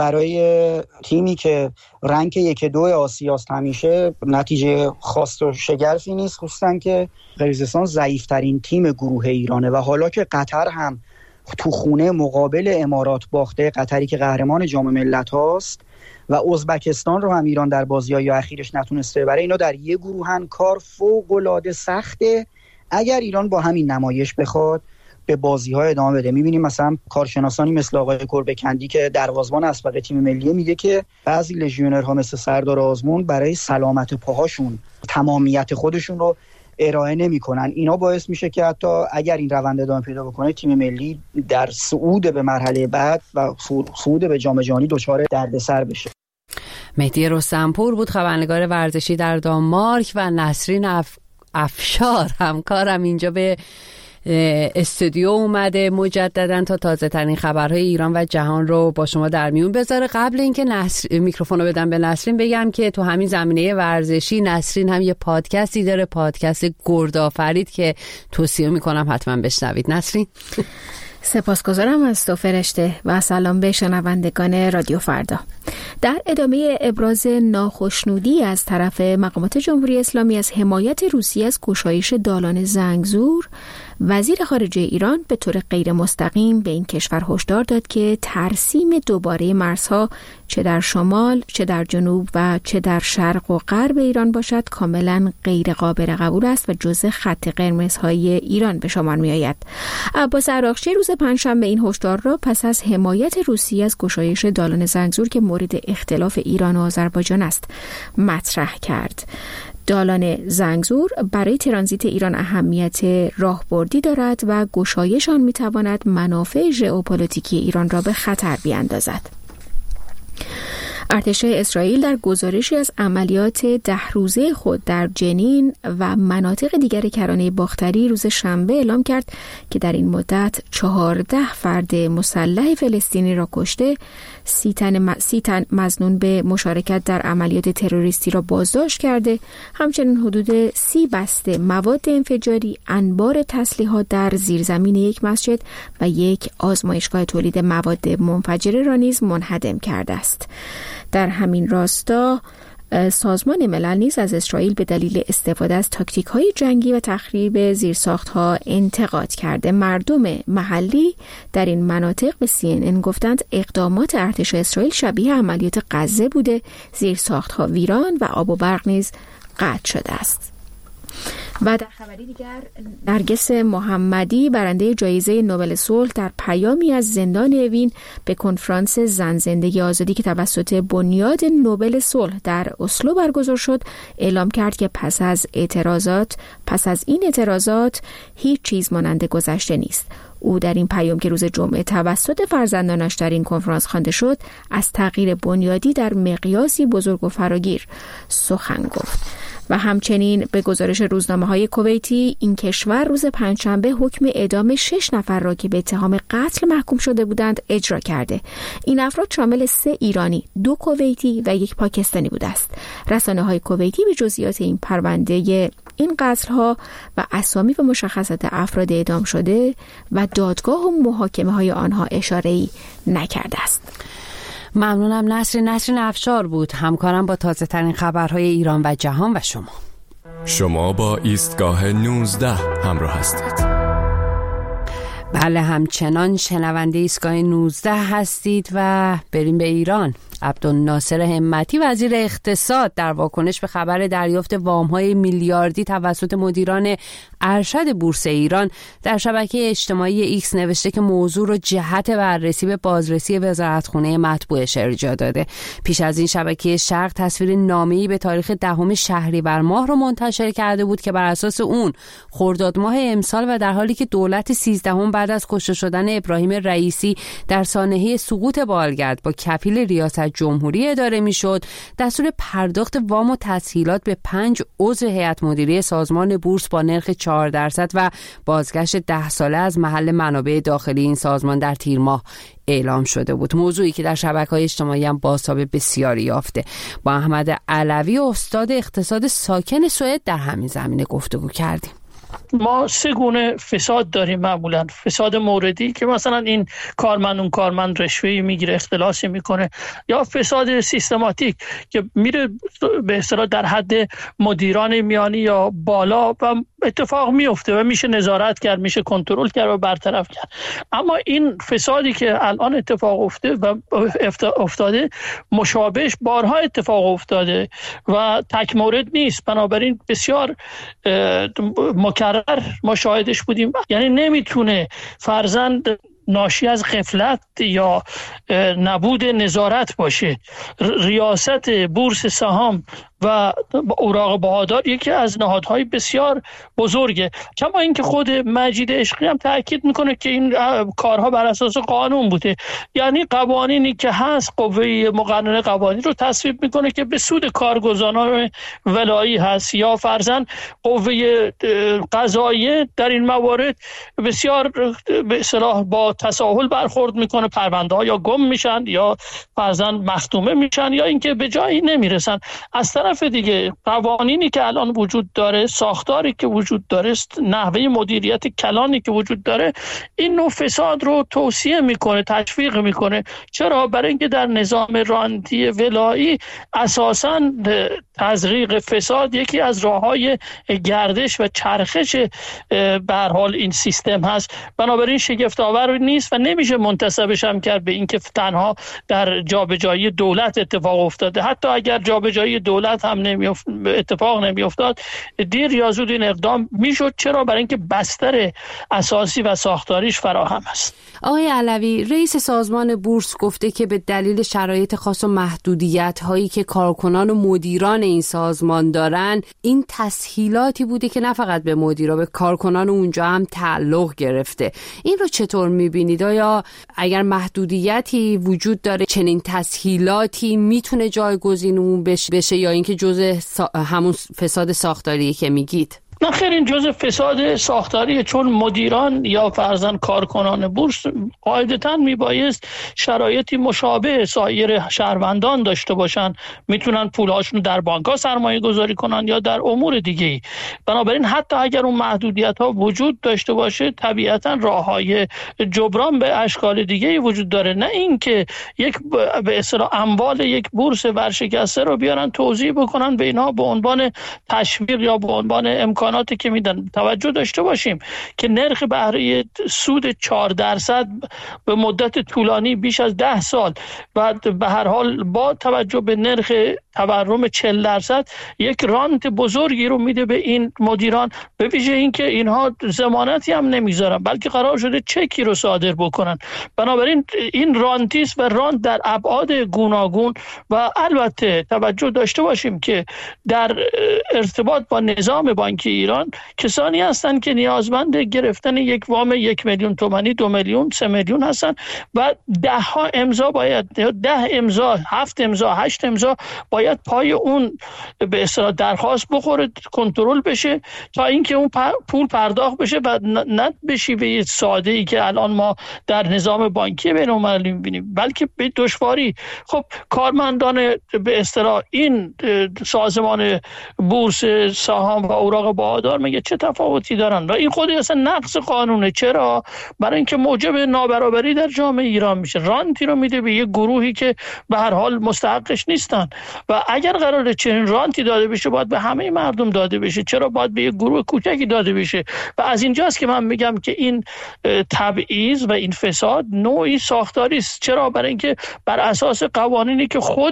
برای تیمی که رنک یک دو آسیاست همیشه نتیجه خاص و شگرفی نیست، خصوصا که قرقیزستان ضعیف‌ترین تیم گروه ایرانه و حالا که قطر هم تو خونه مقابل امارات باخته، قطری که قهرمان جام ملت هاست، و ازبکستان رو هم ایران در بازی‌های اخیرش نتونسته، برای اینا در یک گروهن کار فوق‌العاده سخته. اگر ایران با همین نمایش بخواد به بازی‌ها ادامه بده، می‌بینیم مثلا کارشناسانی مثل آقای کربکندی که دروازه‌بان اسبق تیم ملی میگه که بعضی لژیونرها مثل سردار آزمون برای سلامت پاهاشون تمامیت خودشون رو ارائه نمی‌کنن. اینا باعث میشه که حتی اگر این روند ادامه پیدا بکنه تیم ملی در صعود به مرحله بعد و صعود به جام جهانی دچار دردسر بشه. مهدی رستمپور بود خبرنگار ورزشی در دانمارک و نسرین اف... افشار همکارم اینجا به استودیو اومده مجددا تا تازه ترین خبرهای ایران و جهان رو با شما در میون بذاره. قبل اینکه نسر... میکروفون رو بدم به نسرین بگم که تو همین زمینه ورزشی نسرین هم یه پادکستی داره، پادکست گردآفرید، که توصیه میکنم حتما بشنوید. نسرین سپاسگزارم از تو فرشته و سلام به شنوندگان رادیو فردا. در ادامه ابراز ناخشنودی از طرف مقامات جمهوری اسلامی از حمایت روسیه از گشایش دالان زنگزور، وزیر خارجه ایران به طور غیر مستقیم به این کشور هشدار داد که ترسیم دوباره مرزها چه در شمال، چه در جنوب و چه در شرق و غرب ایران باشد کاملا غیر قابل قبول است و جزء خط قرمزهای ایران به شمار می آید. عباس عراقچی روز پنجشنبه این هشدار را پس از حمایت روسیه از گشایش دالان زنگزور که مورد اختلاف ایران و آذربایجان است مطرح کرد. دالان زنگزور برای ترانزیت ایران اهمیت راهبردی دارد و گشایش آن می‌تواند منافع ژئوپلیتیکی ایران را به خطر بیاندازد. ارتش اسرائیل در گزارشی از عملیات ده روزه خود در جنین و مناطق دیگر کرانه باختری روز شنبه اعلام کرد که در این مدت چهارده فرد مسلح فلسطینی را کشته، سی تن, سی تن مظنون به مشارکت در عملیات تروریستی را بازداشت کرده، همچنین حدود سی بسته مواد انفجاری، انبار تسلیحات در زیرزمین یک مسجد و یک آزمایشگاه تولید مواد منفجره را نیز منهدم کرده است. در همین راستا سازمان ملل نیز از اسرائیل به دلیل استفاده از تاکتیک‌های جنگی و تخریب زیرساخت‌ها انتقاد کرده. مردم محلی در این مناطق به سی ان ان گفتند اقدامات ارتش اسرائیل شبیه عملیات غزه بوده، زیرساخت‌ها ویران و آب و برق نیز قطع شده است. و در خبری دیگر، نرگس محمدی برنده جایزه نوبل صلح در پیامی از زندان اوین به کنفرانس زن زندگی آزادی که توسط بنیاد نوبل صلح در اسلو برگزار شد اعلام کرد که پس از اعتراضات پس از این اعتراضات هیچ چیز مانند گذشته نیست. او در این پیام که روز جمعه توسط فرزندانش در این کنفرانس خوانده شد از تغییر بنیادی در مقیاسی بزرگ و فراگیر سخن گفت. و همچنین به گزارش روزنامه‌های کویتی این کشور روز پنجشنبه حکم اعدام شش نفر را که به اتهام قتل محکوم شده بودند اجرا کرده. این افراد شامل سه ایرانی، دو کویتی و یک پاکستانی بوده است. رسانه‌های کویتی به جزئیات این پرونده این قتل‌ها و اسامی و مشخصات افراد اعدام شده و دادگاه و محاکمه‌های آنها اشاره‌ای نکرده است. ممنونم نسرین. نسرین افشار بود همکارم با تازه ترین خبرهای ایران و جهان و شما. شما با ایستگاه نوزده همراه هستید. بله، همچنان شنونده ایستگاه نوزده هستید و بریم به ایران. عبدالناصر همتی وزیر اقتصاد در واکنش به خبر دریافت وام‌های میلیاردی توسط مدیران ارشد بورس ایران در شبکه اجتماعی ایکس نوشته که موضوع رو جهت بررسی به بازرسی وزارتخانه مطبوعش ارجاع داده. پیش از این شبکه شرق تصویر نامه‌ای به تاریخ دهم شهریور ماه رو منتشر کرده بود که بر اساس اون خرداد ماه امسال و در حالی که دولت سیزدهم بعد از کشته شدن ابراهیم رئیسی در سانحه سقوط بالگرد با کفیل ریاست جمهوری اداره میشد، دستور پرداخت وام و تسهیلات به پنج عضو هیئت مدیره سازمان بورس با نرخ چهار درصد و بازگشت ده ساله از محل منابع داخلی این سازمان در تیر ماه اعلام شده بود. موضوعی که در شبکه‌های اجتماعی هم بازتاب بسیاری یافته. با احمد علوی استاد اقتصاد ساکن سوئد در همین زمینه گفتگو کردیم. ما سه گونه فساد داریم معمولا. فساد موردی که مثلا این کارمند اون کارمند رشوه‌ای میگیره، اختلاسی میکنه، یا فساد سیستماتیک که میره به اصطلاح در حد مدیران میانی یا بالا و اتفاق میفته و میشه نظارت کرد، میشه کنترل کرد و برطرف کرد. اما این فسادی که الان اتفاق افتاده و افتاده مشابهش بارها اتفاق افتاده و تک مورد نیست، بنابراین بسیار مکرر ما شاهدش بودیم. یعنی نمیتونه فرزند ناشی از غفلت یا نبود نظارت باشه. ریاست بورس سهام و اوراق بهادار یکی از نهادهای بسیار بزرگه. کما اینکه خود مجید عشقی هم تاکید میکنه که این کارها بر اساس قانون بوده، یعنی قوانینی که هست قوه مقننه قوانین رو تصویب میکنه که به سود کارگزاران ولایی هست یا فرضاً قوه قضاییه در این موارد بسیار به اصطلاح با تساهل برخورد میکنه، پرونده ها یا گم میشن یا فرضاً مختومه میشن یا اینکه به جایی نمیرسن. از طرف دیگه قوانینی که الان وجود داره، ساختاری که وجود داره، نحوه مدیریت کلانی که وجود داره، این نوع فساد رو توصیه میکنه، تشویق میکنه. چرا؟ برای اینکه در نظام رانتی ولایی اساساً تزریق فساد یکی از راههای گردش و چرخش به هر حال این سیستم هست. بنابراین شگفت آور نیست و نمیشه منتسبش هم کرد به اینکه تنها در جابجایی دولت اتفاق افتاده. حتی اگر جابجایی دولت هم نمیافت، اتفاق نمیافتاد، دیر یا زود این اقدام میشد. چرا؟ برای اینکه بستر اساسی و ساختاریش فراهم است. آقای علوی، رئیس سازمان بورس گفته که به دلیل شرایط خاص و محدودیت هایی که کارکنان و مدیران این سازمان دارن، این تسهیلاتی بوده که نه فقط به مدیرا، به کارکنان اونجا هم تعلق گرفته. این رو چطور میبینید؟ آیا اگر محدودیتی وجود داره چنین تسهیلاتی میتونه جایگزین اون بشه یا اینکه جزء سا... همون فساد ساختاری که میگید؟ نه خیر، این جزء فساد ساختاریه، چون مدیران یا فرضاً کارکنان بورس قاعدتاً میبایست شرایطی مشابه سایر شهروندان داشته باشن، میتونن پولهاشون در بانک‌ها سرمایه گذاری کنن یا در امور دیگه‌ای. بنابراین حتی اگر اون محدودیت ها وجود داشته باشه، طبیعتاً راههای جبران به اشکال دیگه‌ای وجود داره. نه اینکه یک به اصطلاح اموال یک بورس ورشکسته رو بیارن توزیع بکنن به اینها به عنوان تشویق یا به عنوان امکان که میدن. توجه داشته باشیم که نرخ بهره سود چهار درصد به مدت طولانی بیش از ده سال و به هر حال با توجه به نرخ تورم چهل درصد یک رانت بزرگی رو میده به این مدیران، به ویژه اینکه اینها ضمانتی هم نمیذارن بلکه قرار شده چکی رو صادر بکنن. بنابراین این رانتیست و رانت در ابعاد گوناگون و البته توجه داشته باشیم که در ارتباط با نظام بانکی ایران کسانی هستند که نیازمند گرفتن یک وام یک میلیون تومانی، دو میلیون، سه میلیون هستند و ده ها امضا باید، ده امضا، هفت امضا، هشت امضا باید پای اون به اصطلاح درخواست بخوره، کنترل بشه تا اینکه اون پول پرداخت بشه و نه به شیوه ساده ای که الان ما در نظام بانکی بین‌المللی می‌بینیم، بلکه به دشواری. خب کارمندان به اصطلاح این سازمان بورس سهام و اوراق بهادار میگه چه تفاوتی دارن و این خودی اصلا نقض قانونه. چرا؟ برای اینکه موجب نابرابری در جامعه ایران میشه. رانتی رو میده به یک گروهی که به هر حال مستحقش نیستن و اگر قراره چنین رانتی داده بشه باید به همه مردم داده بشه. چرا باید به یک گروه کوچکی داده بشه؟ و از اینجاست که من میگم که این تبعیض و این فساد نوعی ساختاری است. چرا؟ برای اینکه بر اساس قوانینی که خود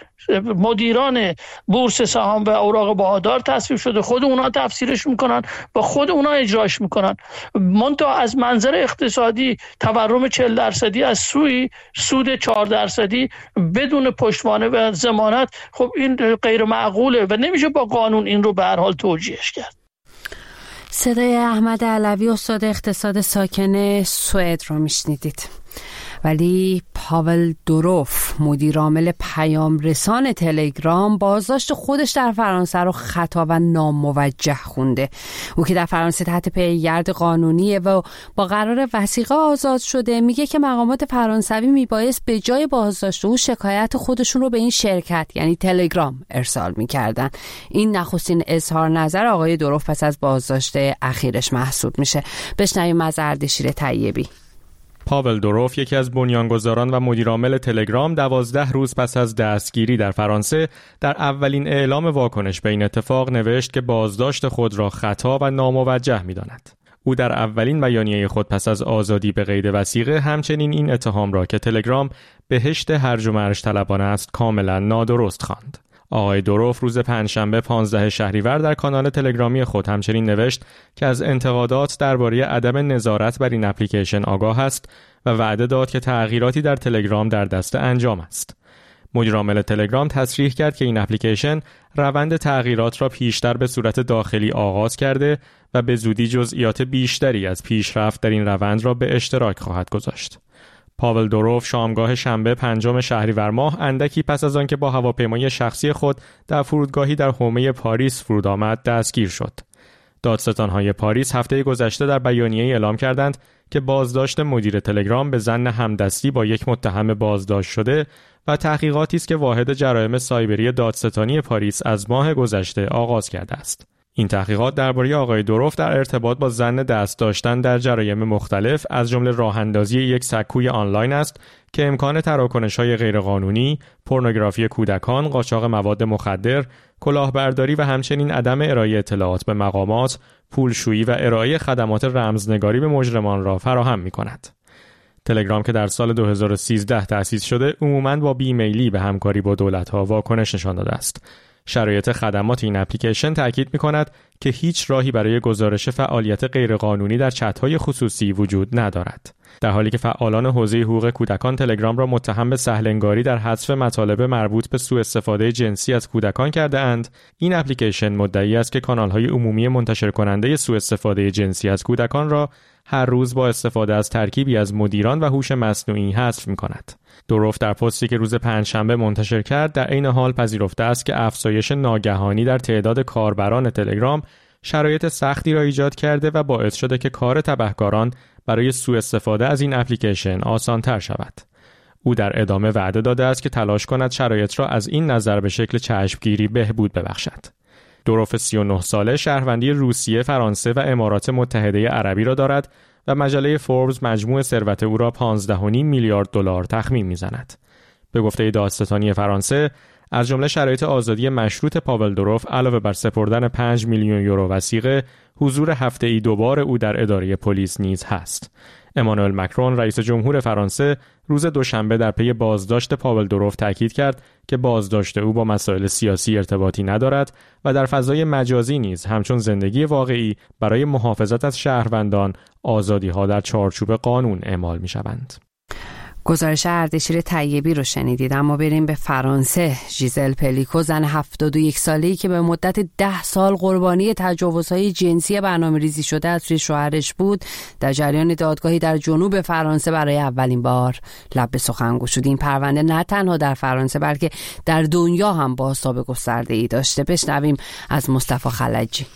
مدیران بورس سهام و اوراق بهادار تصویب شده، خود اونا تفسیرش میکنن و خود اونا اجراش میکنن. منتها از منظر اقتصادی تورم چهل درصدی از سوی سود چهار درصدی بدون پشتوانه و ضمانت، خب این غیر معقوله و نمیشه با قانون این رو به هر حال توجیهش کرد. صدای احمد علوی، استاد اقتصاد ساکن سوئد رو میشنیدید. ولی پاول دوروف، مدیر عامل پیام رسان تلگرام، بازداشت خودش در فرانسه رو خطا و ناموجه خونده. او که در فرانسه تحت پیگرد قانونیه و با قرار وثیقه آزاد شده، میگه که مقامات فرانسوی میبایست به جای بازداشت او شکایت خودشون رو به این شرکت یعنی تلگرام ارسال میکردن. این نخستین اظهار نظر آقای دوروف پس از بازداشت اخیرش محسوب میشه. بشنویم از اردشیر طیبی. پاول دوروف، یکی از بنیانگذاران و مدیرعامل تلگرام، دوازده روز پس از دستگیری در فرانسه در اولین اعلام واکنش به این اتفاق نوشت که بازداشت خود را خطا و ناموجه می‌داند. او در اولین بیانیه خود پس از آزادی به قید وثیقه همچنین این اتهام را که تلگرام بهشت هرج و مرج طلبانه است کاملا نادرست خواند. آقای دوروف روز پنجشنبه پانزدهم شهریور در کانال تلگرامی خود همچنین نوشت که از انتقادات درباره عدم نظارت بر این اپلیکیشن آگاه است و وعده داد که تغییراتی در تلگرام در دست انجام است. مدیرعامل تلگرام تصریح کرد که این اپلیکیشن روند تغییرات را پیشتر به صورت داخلی آغاز کرده و به زودی جزئیات بیشتری از پیشرفت در این روند را به اشتراک خواهد گذاشت. پاول دوروف شامگاه شنبه پنجم شهریور ماه اندکی پس از آنکه با هواپیمای شخصی خود در فرودگاهی در حومه پاریس فرود آمد دستگیر شد. دادستان‌های پاریس هفته گذشته در بیانیه‌ای اعلام کردند که بازداشت مدیر تلگرام به ظن همدستی با یک متهم بازداشت شده و تحقیقاتی است که واحد جرایم سایبری دادستانی پاریس از ماه گذشته آغاز کرده است. این تحقیقات درباره آقای دوروف در ارتباط با ظن دست داشتن در جرایم مختلف از جمله راه‌اندازی یک سکوی آنلاین است که امکان تراکنش‌های غیرقانونی، پورنوگرافی کودکان، قاچاق مواد مخدر، کلاهبرداری و همچنین عدم ارائه اطلاعات به مقامات، پولشویی و ارائه خدمات رمزنگاری به مجرمان را فراهم می‌کند. تلگرام که در سال دو هزار و سیزده تأسیس شده، عموماً با بیمیلی به همکاری با دولت‌ها واکنش نشان داده است. شرایط خدمات این اپلیکیشن تأکید می‌کند که هیچ راهی برای گزارش فعالیت غیرقانونی در چت‌های خصوصی وجود ندارد. در حالی که فعالان حوزه حقوق کودکان تلگرام را متهم به سهل‌انگاری در حذف مطالب مربوط به سوء استفاده جنسی از کودکان کرده اند، این اپلیکیشن مدعی است که کانال‌های عمومی منتشر کننده سوء استفاده جنسی از کودکان را هر روز با استفاده از ترکیبی از مدیران و هوش مصنوعی حذف می‌کند. دوروف در پستی که روز پنجشنبه منتشر کرد در عین حال پذیرفته است که افزایش ناگهانی در تعداد کاربران تلگرام شرایط سختی را ایجاد کرده و باعث شده که کار تبهکاران برای سوء استفاده از این اپلیکیشن آسان‌تر شود. او در ادامه وعده داده است که تلاش کند شرایط را از این نظر به شکل چشمگیری بهبود ببخشد. دوروف سی و نه ساله شهروندی روسیه، فرانسه و امارات متحده عربی را دارد و مجله فوربس مجموع ثروت او را پانزده و نیم میلیارد دلار تخمین می‌زند. به گفته دادستانی فرانسه، از جمله شرایط آزادی مشروط پاول دوروف علاوه بر سپردن پنج میلیون یورو وثیقه، حضور هفته‌ای دوبار او در اداره پلیس نیز هست. امانوئل مکرون رئیس جمهور فرانسه روز دوشنبه در پی بازداشت پاول دوروف تاکید کرد که بازداشت او با مسائل سیاسی ارتباطی ندارد و در فضای مجازی نیز همچون زندگی واقعی برای محافظت از شهروندان آزادی‌ها در چارچوب قانون اعمال می‌شوند. گزارش اردشیر طیبی رو شنیدید. اما بریم به فرانسه. ژیزل پلیکو، زن هفتاد و یک ساله‌ای که به مدت ده سال قربانی تجاوزهای جنسی برنامه‌ریزی شده از سوی شوهرش بود، در جریان دادگاهی در جنوب فرانسه برای اولین بار لب به سخن گشود. این پرونده نه تنها در فرانسه بلکه در دنیا هم بازتاب گسترده‌ای داشته. بشنویم از مصطفی خلجی.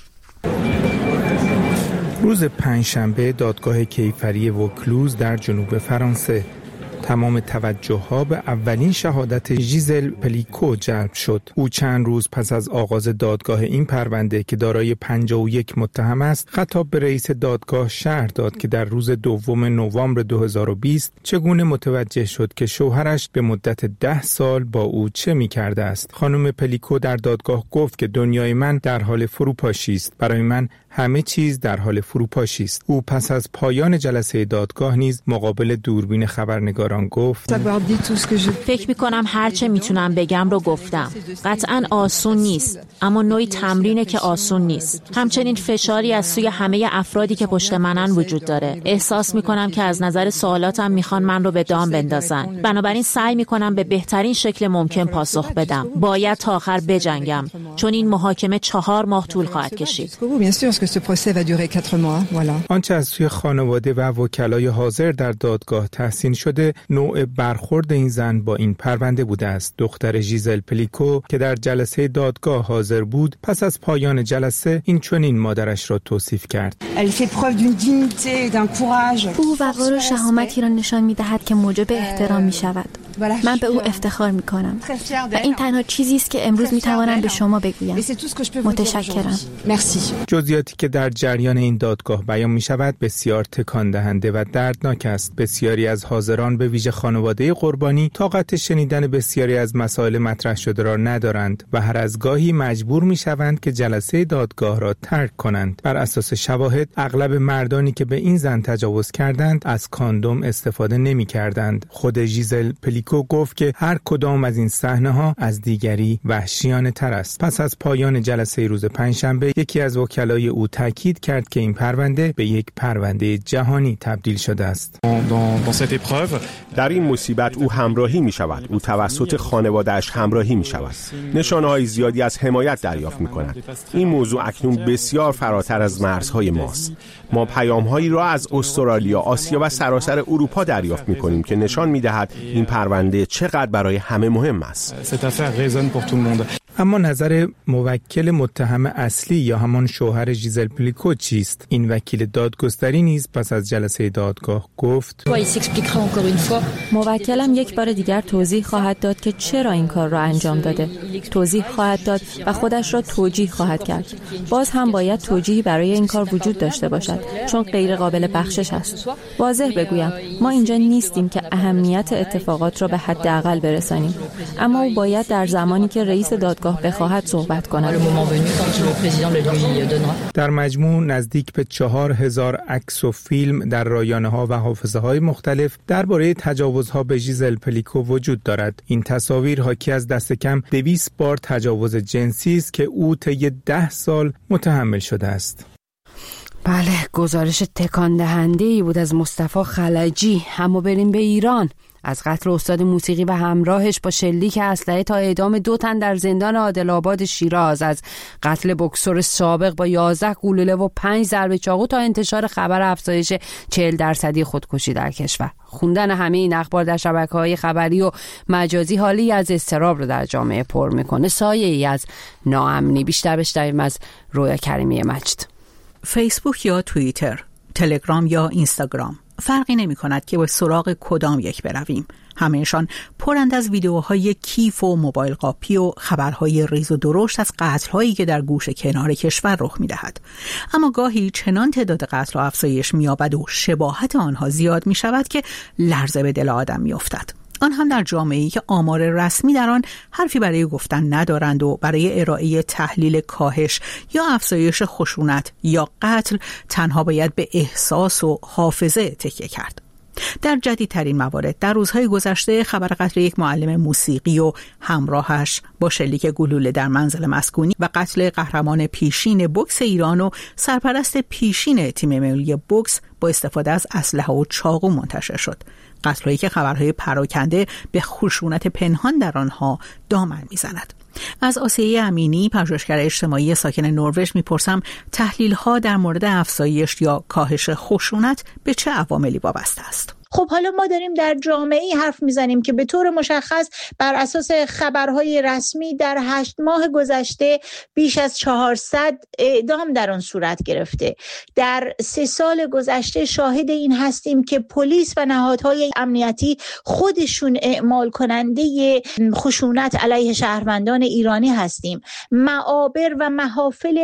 روز پنجشنبه دادگاه کیفری وکلوز در جنوب فرانسه تمام توجه‌ها به اولین شهادت ژیزل پلیکو جلب شد. او چند روز پس از آغاز دادگاه این پرونده که دارای پنجاه و یک متهم است، خطاب به رئیس دادگاه شرح داد که در روز دوم نوامبر دو هزار و بیست چگونه متوجه شد که شوهرش به مدت ده سال با او چه می‌کرده است. خانم پلیکو در دادگاه گفت که دنیای من در حال فروپاشی است. برای من همه چیز در حال فروپاشی است. او پس از پایان جلسه دادگاه نیز مقابل دوربین خبرنگاران گفت: فکر می‌کنم هر چه میتونم بگم رو گفتم. قطعاً آسون نیست، اما نوعی تمرینه که آسون نیست. همچنین فشاری از سوی همه افرادی که پشت منن وجود داره. احساس می‌کنم که از نظر سوالاتم میخوان من رو به دام بندازن. بنابراین سعی می‌کنم به بهترین شکل ممکن پاسخ بدم. باید تا آخر بجنگم، چون این محاکمه چهار ماه طول خواهد کشید. آنچه از سوی خانواده و وکلای حاضر در دادگاه تحسین شده، نوع برخورد این زن با این پرونده بوده است. دختر ژیزل پلیکو که در جلسه دادگاه حاضر بود، پس از پایان جلسه این چنین مادرش را توصیف کرد: او وقار و شهامتی را نشان می‌دهد که موجب احترام می‌شود. من به او افتخار می‌کنم و این تنها چیزی است که امروز می‌توانم به شما بگویم. متشکرم. جزئیاتی که در جریان این دادگاه بیان می‌شود بسیار تکان دهنده و دردناک است. بسیاری از حاضران به ویژه خانواده قربانی طاقت شنیدن بسیاری از مسائل مطرح شده را ندارند و هر از گاهی مجبور می‌شوند که جلسه دادگاه را ترک کنند. بر اساس شواهد اغلب مردانی که به این زن تجاوز کردند از کاندوم استفاده نمی‌کردند. خود ژیزل پلیکو پلیکو گفت که هر کدام از این صحنه‌ها از دیگری وحشیانه تر است. پس از پایان جلسه روز پنجشنبه یکی از وکلای او تاکید کرد که این پرونده به یک پرونده جهانی تبدیل شده است. در این مصیبت او همراهی می شود. او توسط خانواده‌اش همراهی می شود. نشانه‌های زیادی از حمایت دریافت می کند. این موضوع اکنون بسیار فراتر از مرزهای ماست. ما پیام‌هایی را از استرالیا، آسیا و سراسر اروپا دریافت می‌کنیم که نشان می‌دهد این پرونده چقدر برای همه مهم است. اما نظر موکل متهم اصلی یا همان شوهر ژیزل پلیکو چیست؟ این وکیل دادگستری نیز پس از جلسه دادگاه گفت: موکلم یک بار دیگر توضیح خواهد داد که چرا این کار را انجام داده. توضیح خواهد داد و خودش را توجیه خواهد کرد. باز هم باید توجیهی برای این کار وجود داشته باشد، چون غیر قابل بخشش است. واضح بگویم ما اینجا نیستیم که اهمیت اتفاقات را به حداقل برسانیم، اما او باید در زمانی که رئیس دادگاه بخواهد صحبت کند. در مجموع نزدیک به چهار هزار عکس و فیلم در رایانه ها و حافظه های مختلف درباره تجاوزها به ژیزل پلیکو وجود دارد. این تصاویر حاکی از دست کم دویست بار تجاوز جنسی است که او طی ده سال متحمل شده است. بله، گزارش تکان دهنده‌ای بود از مصطفی خلجی. اما بریم به ایران. از قتل استاد موسیقی و همراهش با شلیک اسلحه تا اعدام دو تن در زندان عادل‌آباد شیراز، از قتل بوکسور سابق با یازده گلوله و پنج ضربه چاقو تا انتشار خبر افزایش چهل درصدی خودکشی در کشور. خوندن همه این اخبار در شبکه‌های خبری و مجازی حالی از اضطراب رو در جامعه پر می‌کنه، سایه‌ای از ناامنی. بیشتر بشنویم از رویا کریمی مجد. فیسبوک یا توییتر، تلگرام یا اینستاگرام، فرقی نمی کند که به سراغ کدام یک برویم. همه‌شان پرند از ویدیوهای کیف و موبایل قاپی و خبرهای ریز و درشت از قتل‌هایی که در گوشه کنار کشور رخ می‌دهد. اما گاهی چنان تعداد قتل افزایش می‌یابد و شباهت آنها زیاد می‌شود که لرزه به دل آدم می‌افتد. آن هم در جامعه‌ای که آمار رسمی در آن حرفی برای گفتن ندارند و برای ارائه تحلیل کاهش یا افزایش خشونت یا قتل تنها باید به احساس و حافظه تکیه کرد. در جدیدترین موارد در روزهای گذشته خبر قتل یک معلم موسیقی و همراهش با شلیک گلوله در منزل مسکونی و قتل قهرمان پیشین بوکس ایران و سرپرست پیشین تیم ملی بوکس با استفاده از اسلحه و چاقو منتشر شد. قتل‌هایی که خبرهای پراکنده به خشونت پنهان در آنها دامن می‌زند. از آسیه امینی، پژوهشگر اجتماعی ساکن نروژ، میپرسم تحلیل‌ها در مورد افزایش یا کاهش خشونت به چه عواملی وابسته است؟ خب حالا ما داریم در جامعه‌ای حرف میزنیم که به طور مشخص بر اساس خبرهای رسمی در هشت ماه گذشته بیش از چهارصد اعدام در آن صورت گرفته. در سه سال گذشته شاهد این هستیم که پلیس و نهادهای امنیتی خودشون اعمال کننده خشونت علیه شهروندان ایرانی هستیم. معابر و محافل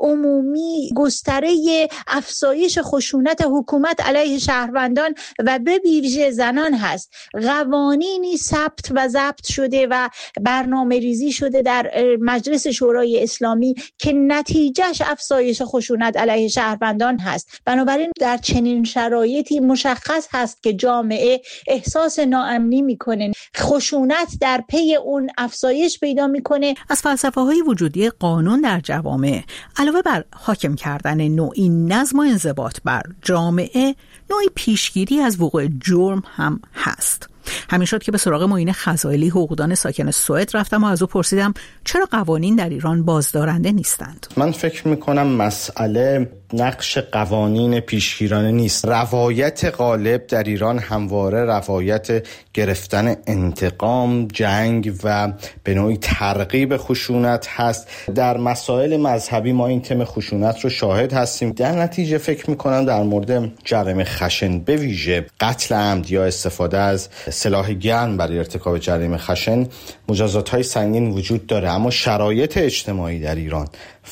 عمومی گستره افزایش خشونت حکومت علیه شهروندان و به ویژه زنان هست. قوانینی ثبت و ضبط شده و برنامه ریزی شده در مجلس شورای اسلامی که نتیجهش افزایش خشونت علیه شهروندان هست. بنابراین در چنین شرایطی مشخص هست که جامعه احساس ناامنی میکنه، خشونت در پی اون افزایش پیدا میکنه. از فلسفه‌های وجودی قانون در جوامع علاوه بر حاکم کردن نوعی نظم و انضباط بر جامعه، نوعی پیشگیری از وقوع جرم هم هست. همین شد که به سراغ معین خزائلی، حقوقدان ساکن سوئد، رفتم و از او پرسیدم چرا قوانین در ایران بازدارنده نیستند؟ من فکر میکنم مسئله نقش قوانین پیشگیرانه نیست. روایت غالب در ایران همواره روایت گرفتن انتقام، جنگ و به نوعی ترغیب خشونت هست. در مسائل مذهبی ما این تم خشونت رو شاهد هستیم. در نتیجه فکر میکنم در مورد جرم خشن، به ویژه قتل عمد یا استفاده از سلاح گرم برای ارتکاب جریم خشن، مجازات‌های سنگین وجود داره. اما شرایط اجتماعی در ایران،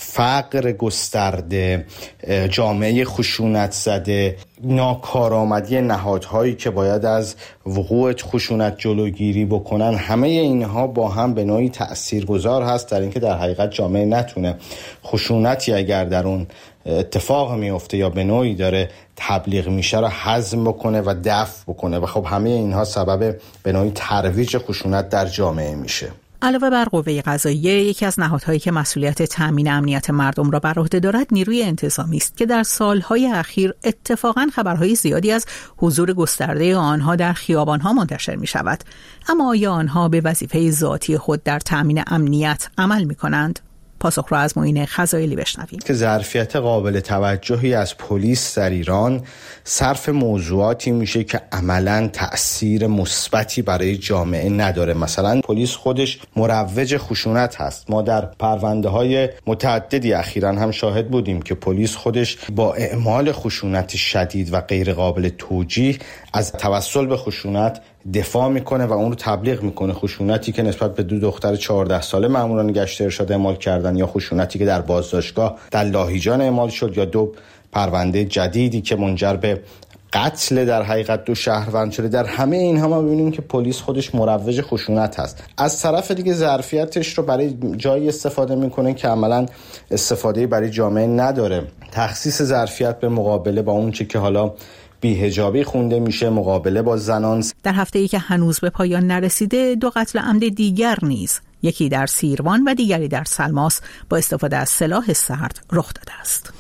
فقر گسترده، جامعه خشونت زده، ناکارآمدی نهادهایی که باید از وقوع خشونت جلوگیری بکنن، همه اینها با هم به نوعی تأثیرگذار هست در اینکه در حقیقت جامعه نتونه خشونتی اگر در اون اتفاق میفته یا به نوعی داره تبلیغ میشه رو هضم بکنه و دفع بکنه و خب همه اینها سبب به نوعی ترویج خشونت در جامعه میشه. علاوه بر قوه قضاییه، یکی از نهادهایی که مسئولیت تأمین امنیت مردم را بر عهده دارد نیروی انتظامی است که در سالهای اخیر اتفاقاً خبرهای زیادی از حضور گسترده آنها در خیابانها منتشر می شود. اما آیا آنها به وظیفه ذاتی خود در تأمین امنیت عمل می کنند؟ پاسخ را از معین خزائلی بشنویم. که ظرفیت قابل توجهی از پلیس در ایران صرف موضوعاتی میشه که عملاً تأثیر مثبتی برای جامعه نداره. مثلا پلیس خودش مروج خشونت هست. ما در پرونده‌های متعددی اخیراً هم شاهد بودیم که پلیس خودش با اعمال خشونت شدید و غیر قابل توجیه از توسل به خشونت دفاع میکنه و اون رو تبلیغ میکنه. خشونتی که نسبت به دو دختر چهارده ساله ماموران گشت ارشاد اعمال کردن یا خشونتی که در بازداشتگاه در لاهیجان اعمال شد یا دو پرونده جدیدی که منجر به قتل در حقیقت دو شهروند شده، در همه اینها ما ببینیم که پلیس خودش مروج خشونت هست. از طرف دیگه ظرفیتش رو برای جایی استفاده میکنه که عملاً استفاده برای جامعه نداره. تخصیص ظرفیت به مقابله با اون چه که حالا بی‌حجابی خونده میشه، مقابله با زنان. در هفته‌ای که هنوز به پایان نرسیده، دو قتل عمد دیگر نیز، یکی در سیروان و دیگری در سلماس، با استفاده از سلاح سرد رخ داده است.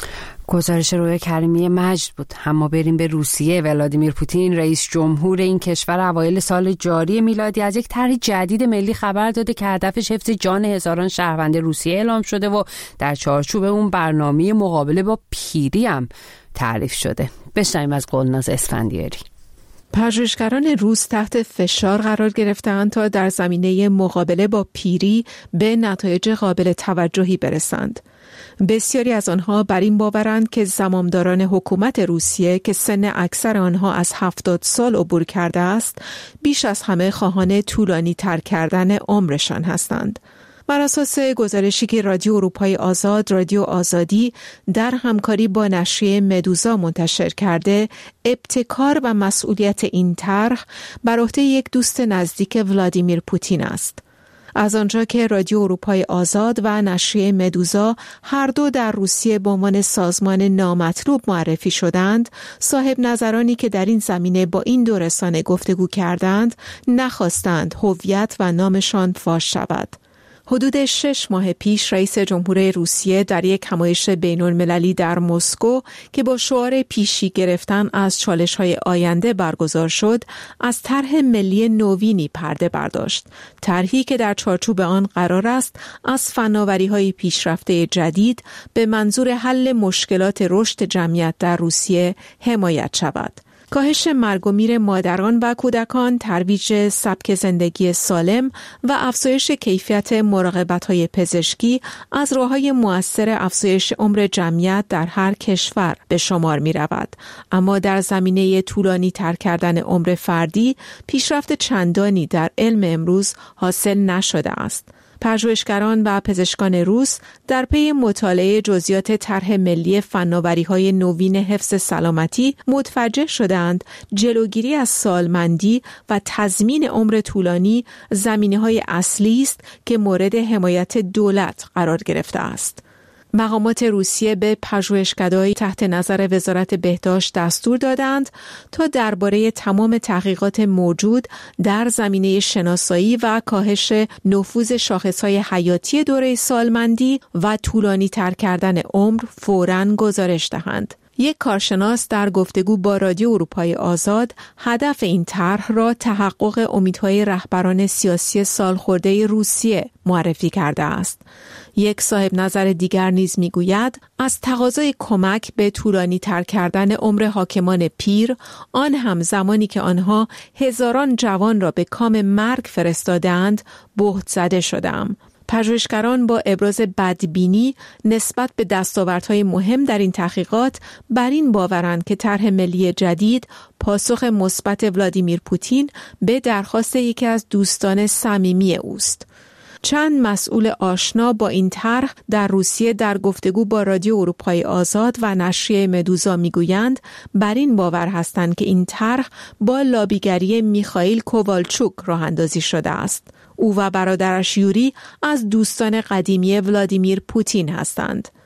گزارش روی کریمی مجد بود. اما بریم به روسیه. ولادیمیر پوتین رئیس جمهور این کشور اوایل سال جاری میلادی از یک طرح جدید ملی خبر داده که هدفش حفظ جان هزاران شهروند روسیه اعلام شده و در چارچوب اون برنامه مقابله با پیری هم تعریف شده. بشنویم از گلناز اسفندیاری. پژوهشگران روس تحت فشار قرار گرفتند تا در زمینه مقابله با پیری به نتایج قابل توجهی برسند. بسیاری از آنها بر این باورند که زمامداران حکومت روسیه که سن اکثر آنها از هفتاد سال عبور کرده است، بیش از همه خواهان طولانی تر کردن عمرشان هستند. بر اساس گزارشی که رادیو اروپای آزاد، رادیو آزادی در همکاری با نشریه مدوزا منتشر کرده، ابتکار و مسئولیت این طرح بر عهده یک دوست نزدیک ولادیمیر پوتین است. از آنجا که رادیو اروپای آزاد و نشریه مدوزا هر دو در روسیه به عنوان سازمان نامطلوب معرفی شدند، صاحب نظرانی که در این زمینه با این دو رسانه گفتگو کردند، نخواستند هویت و نامشان فاش شود. حدود شش ماه پیش رئیس جمهور روسیه در یک همایش بین‌المللی در مسکو که با شعار پیشی گرفتن از چالش‌های آینده برگزار شد، از طرح ملی نوینی پرده برداشت. طرحی که در چارچوب آن قرار است از فناوری‌های پیشرفته جدید به منظور حل مشکلات رشد جمعیت در روسیه حمایت شود. کاهش مرگ و میر مادران و کودکان، ترویج سبک زندگی سالم و افزایش کیفیت مراقبت‌های پزشکی از راه‌های مؤثر افزایش عمر جمعیت در هر کشور به شمار می‌رود. اما در زمینه طولانی تر کردن عمر فردی، پیشرفت چندانی در علم امروز حاصل نشده است. پژوهشگران و پزشکان روس در پی مطالعه جزئیات طرح ملی فناوری‌های نوین حفظ سلامتی متوجه شدند جلوگیری از سالمندی و تضمین عمر طولانی زمینه‌های اصلی است که مورد حمایت دولت قرار گرفته است. مقامات روسیه به پژوهشکده‌ای تحت نظر وزارت بهداشت دستور دادند تا درباره تمام تحقیقات موجود در زمینه شناسایی و کاهش نفوذ شاخص‌های حیاتی دوره سالمندی و طولانی تر کردن عمر فوراً گزارش دهند. یک کارشناس در گفتگو با رادیو اروپای آزاد هدف این طرح را تحقق امیدهای رهبران سیاسی سالخورده روسیه معرفی کرده است. یک صاحب نظر دیگر نیز میگوید از تقاضای کمک به طولانی تر کردن عمر حاکمان پیر، آن هم زمانی که آنها هزاران جوان را به کام مرگ فرستادند، بهت زده شدم. پژوهشگران با ابراز بدبینی نسبت به دستاوردهای مهم در این تحقیقات بر این باورند که طرح ملی جدید پاسخ مثبت ولادیمیر پوتین به درخواست یکی از دوستان صمیمی اوست. چند مسئول آشنا با این طرح در روسیه در گفتگو با رادیو اروپای آزاد و نشریه مدوزا میگویند بر این باور هستند که این طرح با لابیگری میخائیل کووالچوک راه اندازی شده است. او و برادرش یوری از دوستان قدیمی ولادیمیر پوتین هستند.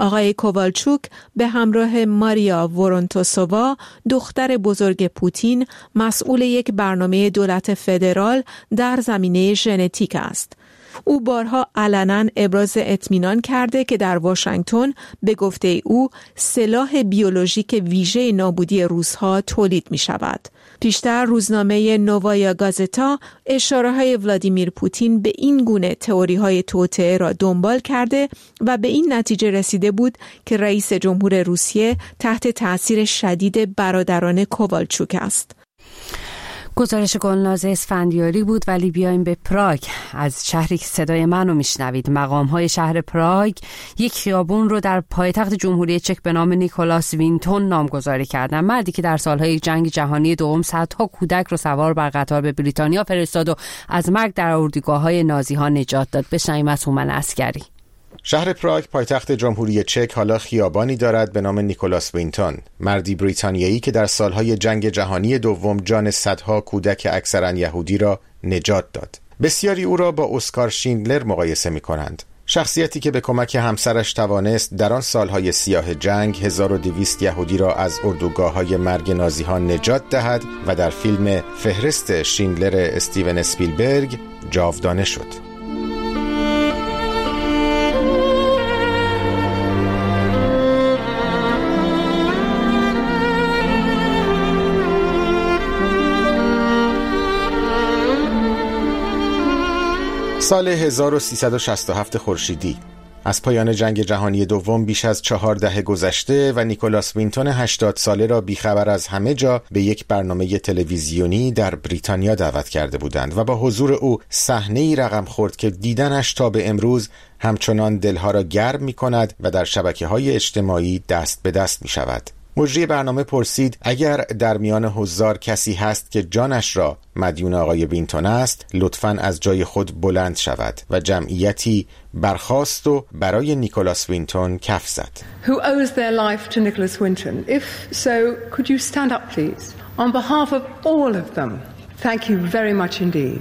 آقای کووالچوک به همراه ماریا وورونتوسووا، دختر بزرگ پوتین، مسئول یک برنامه دولت فدرال در زمینه ژنتیک است. او بارها علنا ابراز اطمینان کرده که در واشنگتن به گفته او سلاح بیولوژیک ویژه نابودی روس‌ها تولید می شود. پیشتر روزنامه نووایا گازتا اشاره‌های ولادیمیر پوتین به این گونه تئوری‌های توطئه را دنبال کرده و به این نتیجه رسیده بود که رئیس جمهور روسیه تحت تأثیر شدید برادران کووالچوک است. گزارش گلناز اسفندیاری بود. ولی بیایم به پراگ. از شهری که صدای منو میشنوید، مقام‌های شهر پراگ یک خیابون رو در پایتخت جمهوری چک به نام نیکولاس وینتون نامگذاری کردن. مردی که در سالهای جنگ جهانی دوم صدها کودک رو سوار بر قطار به بریتانیا فرستاد و از مرگ در اردوگاه‌های نازی‌ها نجات داد. بشنویم از هومن عسکری. شهر پراگ پایتخت جمهوری چک حالا خیابانی دارد به نام نیکولاس وینتون، مردی بریتانیایی که در سالهای جنگ جهانی دوم جان صدها کودک اکثرا یهودی را نجات داد. بسیاری او را با اسکار شیندلر مقایسه می کنند. شخصیتی که به کمک همسرش توانست در آن سالهای سیاه جنگ هزار و دویست یهودی را از اردوگاه‌های مرگ نازی‌ها نجات دهد و در فیلم فهرست شیندلر استیون اسپیلبرگ جاودانه شد. سال هزار و سیصد و شصت و هفت خورشیدی، از پایان جنگ جهانی دوم بیش از چهار دهه گذشته و نیکولاس وینتون هشتاد ساله را بیخبر از همه جا به یک برنامه تلویزیونی در بریتانیا دعوت کرده بودند و با حضور او صحنه‌ای رقم خورد که دیدنش تا به امروز همچنان دلها را گرم می کند و در شبکه‌های اجتماعی دست به دست می شود. مجری برنامه پرسید اگر در میان حضار کسی هست که جانش را مدیون آقای وینتون است، لطفاً از جای خود بلند شود و جمعیتی برخاست و برای نیکولاس وینتون کف زد. Who owes their life to Nicholas Winton? If so, could you stand up please? On behalf of all of them, thank you very much indeed.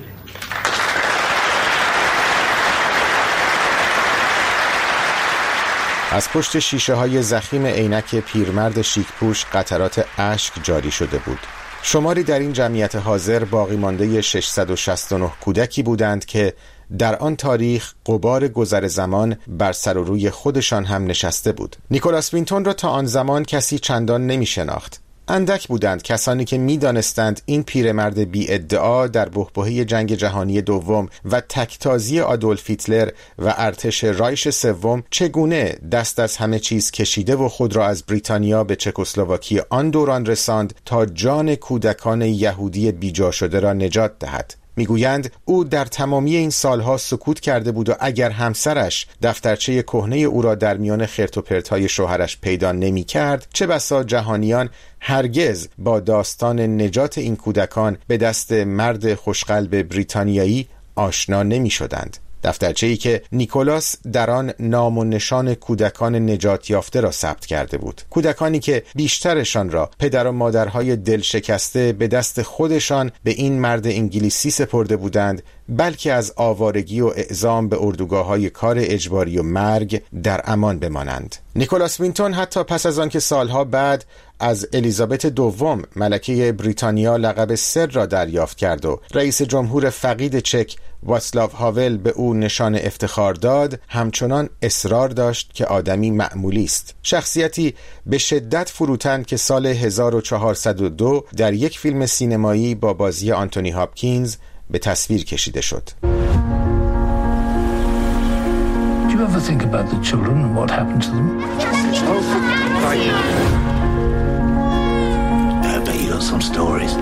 از پشت شیشه های ضخیم عینک پیرمرد شیک‌پوش قطرات اشک جاری شده بود. شماری در این جمعیت حاضر باقی مانده ششصد و شصت و نه کودکی بودند که در آن تاریخ غبار گذر زمان بر سر و روی خودشان هم نشسته بود. نیکولاس وینتون را تا آن زمان کسی چندان نمی شناخت. اندک بودند کسانی که می دانستند این پیرمرد بی ادعا در بحبوحه جنگ جهانی دوم و تکتازی آدولف هیتلر و ارتش رایش سوم چگونه دست از همه چیز کشیده و خود را از بریتانیا به چکسلواکی آن دوران رساند تا جان کودکان یهودی بیجا شده را نجات دهد. میگویند او در تمامی این سالها سکوت کرده بود و اگر همسرش دفترچه کهنه او را در میان خرت و پرت‌های شوهرش پیدا نمی کرد، چه بسا جهانیان هرگز با داستان نجات این کودکان به دست مرد خوشقلب بریتانیایی آشنا نمی شدند. دفترچه‌ای که نیکولاس در آن نام و نشان کودکان نجات یافته را ثبت کرده بود. کودکانی که بیشترشان را پدر و مادرهای دل شکسته به دست خودشان به این مرد انگلیسی سپرده بودند، بلکه از آوارگی و اعزام به اردوگاه‌های کار اجباری و مرگ در امان بمانند. نیکولاس وینتون حتی پس از آن که سالها بعد از الیزابت دوم ملکه بریتانیا لقب سر را دریافت کرد و رئیس جمهور فقید چک واتسلاو هاول به او نشان افتخار داد، همچنان اصرار داشت که آدمی معمولی است. شخصیتی به شدت فروتن که سال هزار و چهارصد و دو در یک فیلم سینمایی با بازی آنتونی هاپکینز به تصویر کشیده شد. Do you ever think about the children and what happened to them? I bet you got some stories.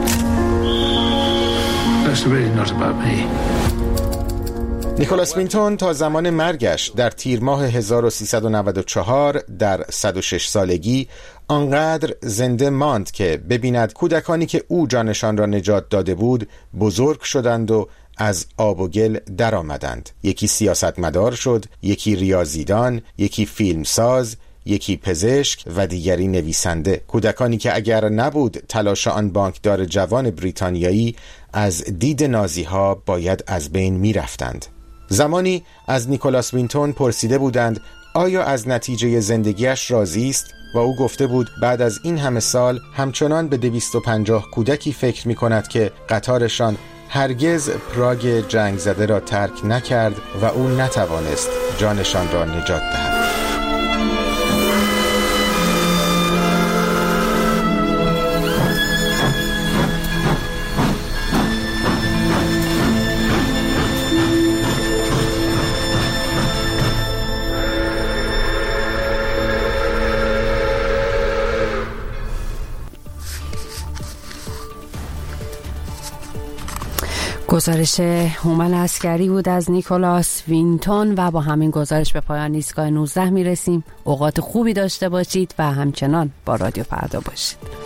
That's really not about me. نیکولاس وینتون تا زمان مرگش در تیر ماه هزار و سیصد و نود و چهار در صد و شش سالگی آنقدر زنده ماند که ببیند کودکانی که او جانشان را نجات داده بود بزرگ شدند و از آب و گل در آمدند. یکی سیاستمدار شد، یکی ریاضیدان، یکی فیلمساز، یکی پزشک و دیگری نویسنده. کودکانی که اگر نبود تلاش آن بانکدار جوان بریتانیایی، از دید نازی‌ها باید از بین می رفتند. زمانی از نیکولاس وینتون پرسیده بودند آیا از نتیجه زندگیش راضی است؟ و او گفته بود بعد از این همه سال همچنان به دویست و پنجاه کودکی فکر می کند که قطارشان هرگز پراگ جنگ زده را ترک نکرد و او نتوانست جانشان را نجات دهد. گزارش هومن عسکری بود از نیکولاس وینتون و با همین گزارش به پایان ایستگاه نوزده میرسیم. اوقات خوبی داشته باشید و همچنان با رادیو فردا باشید.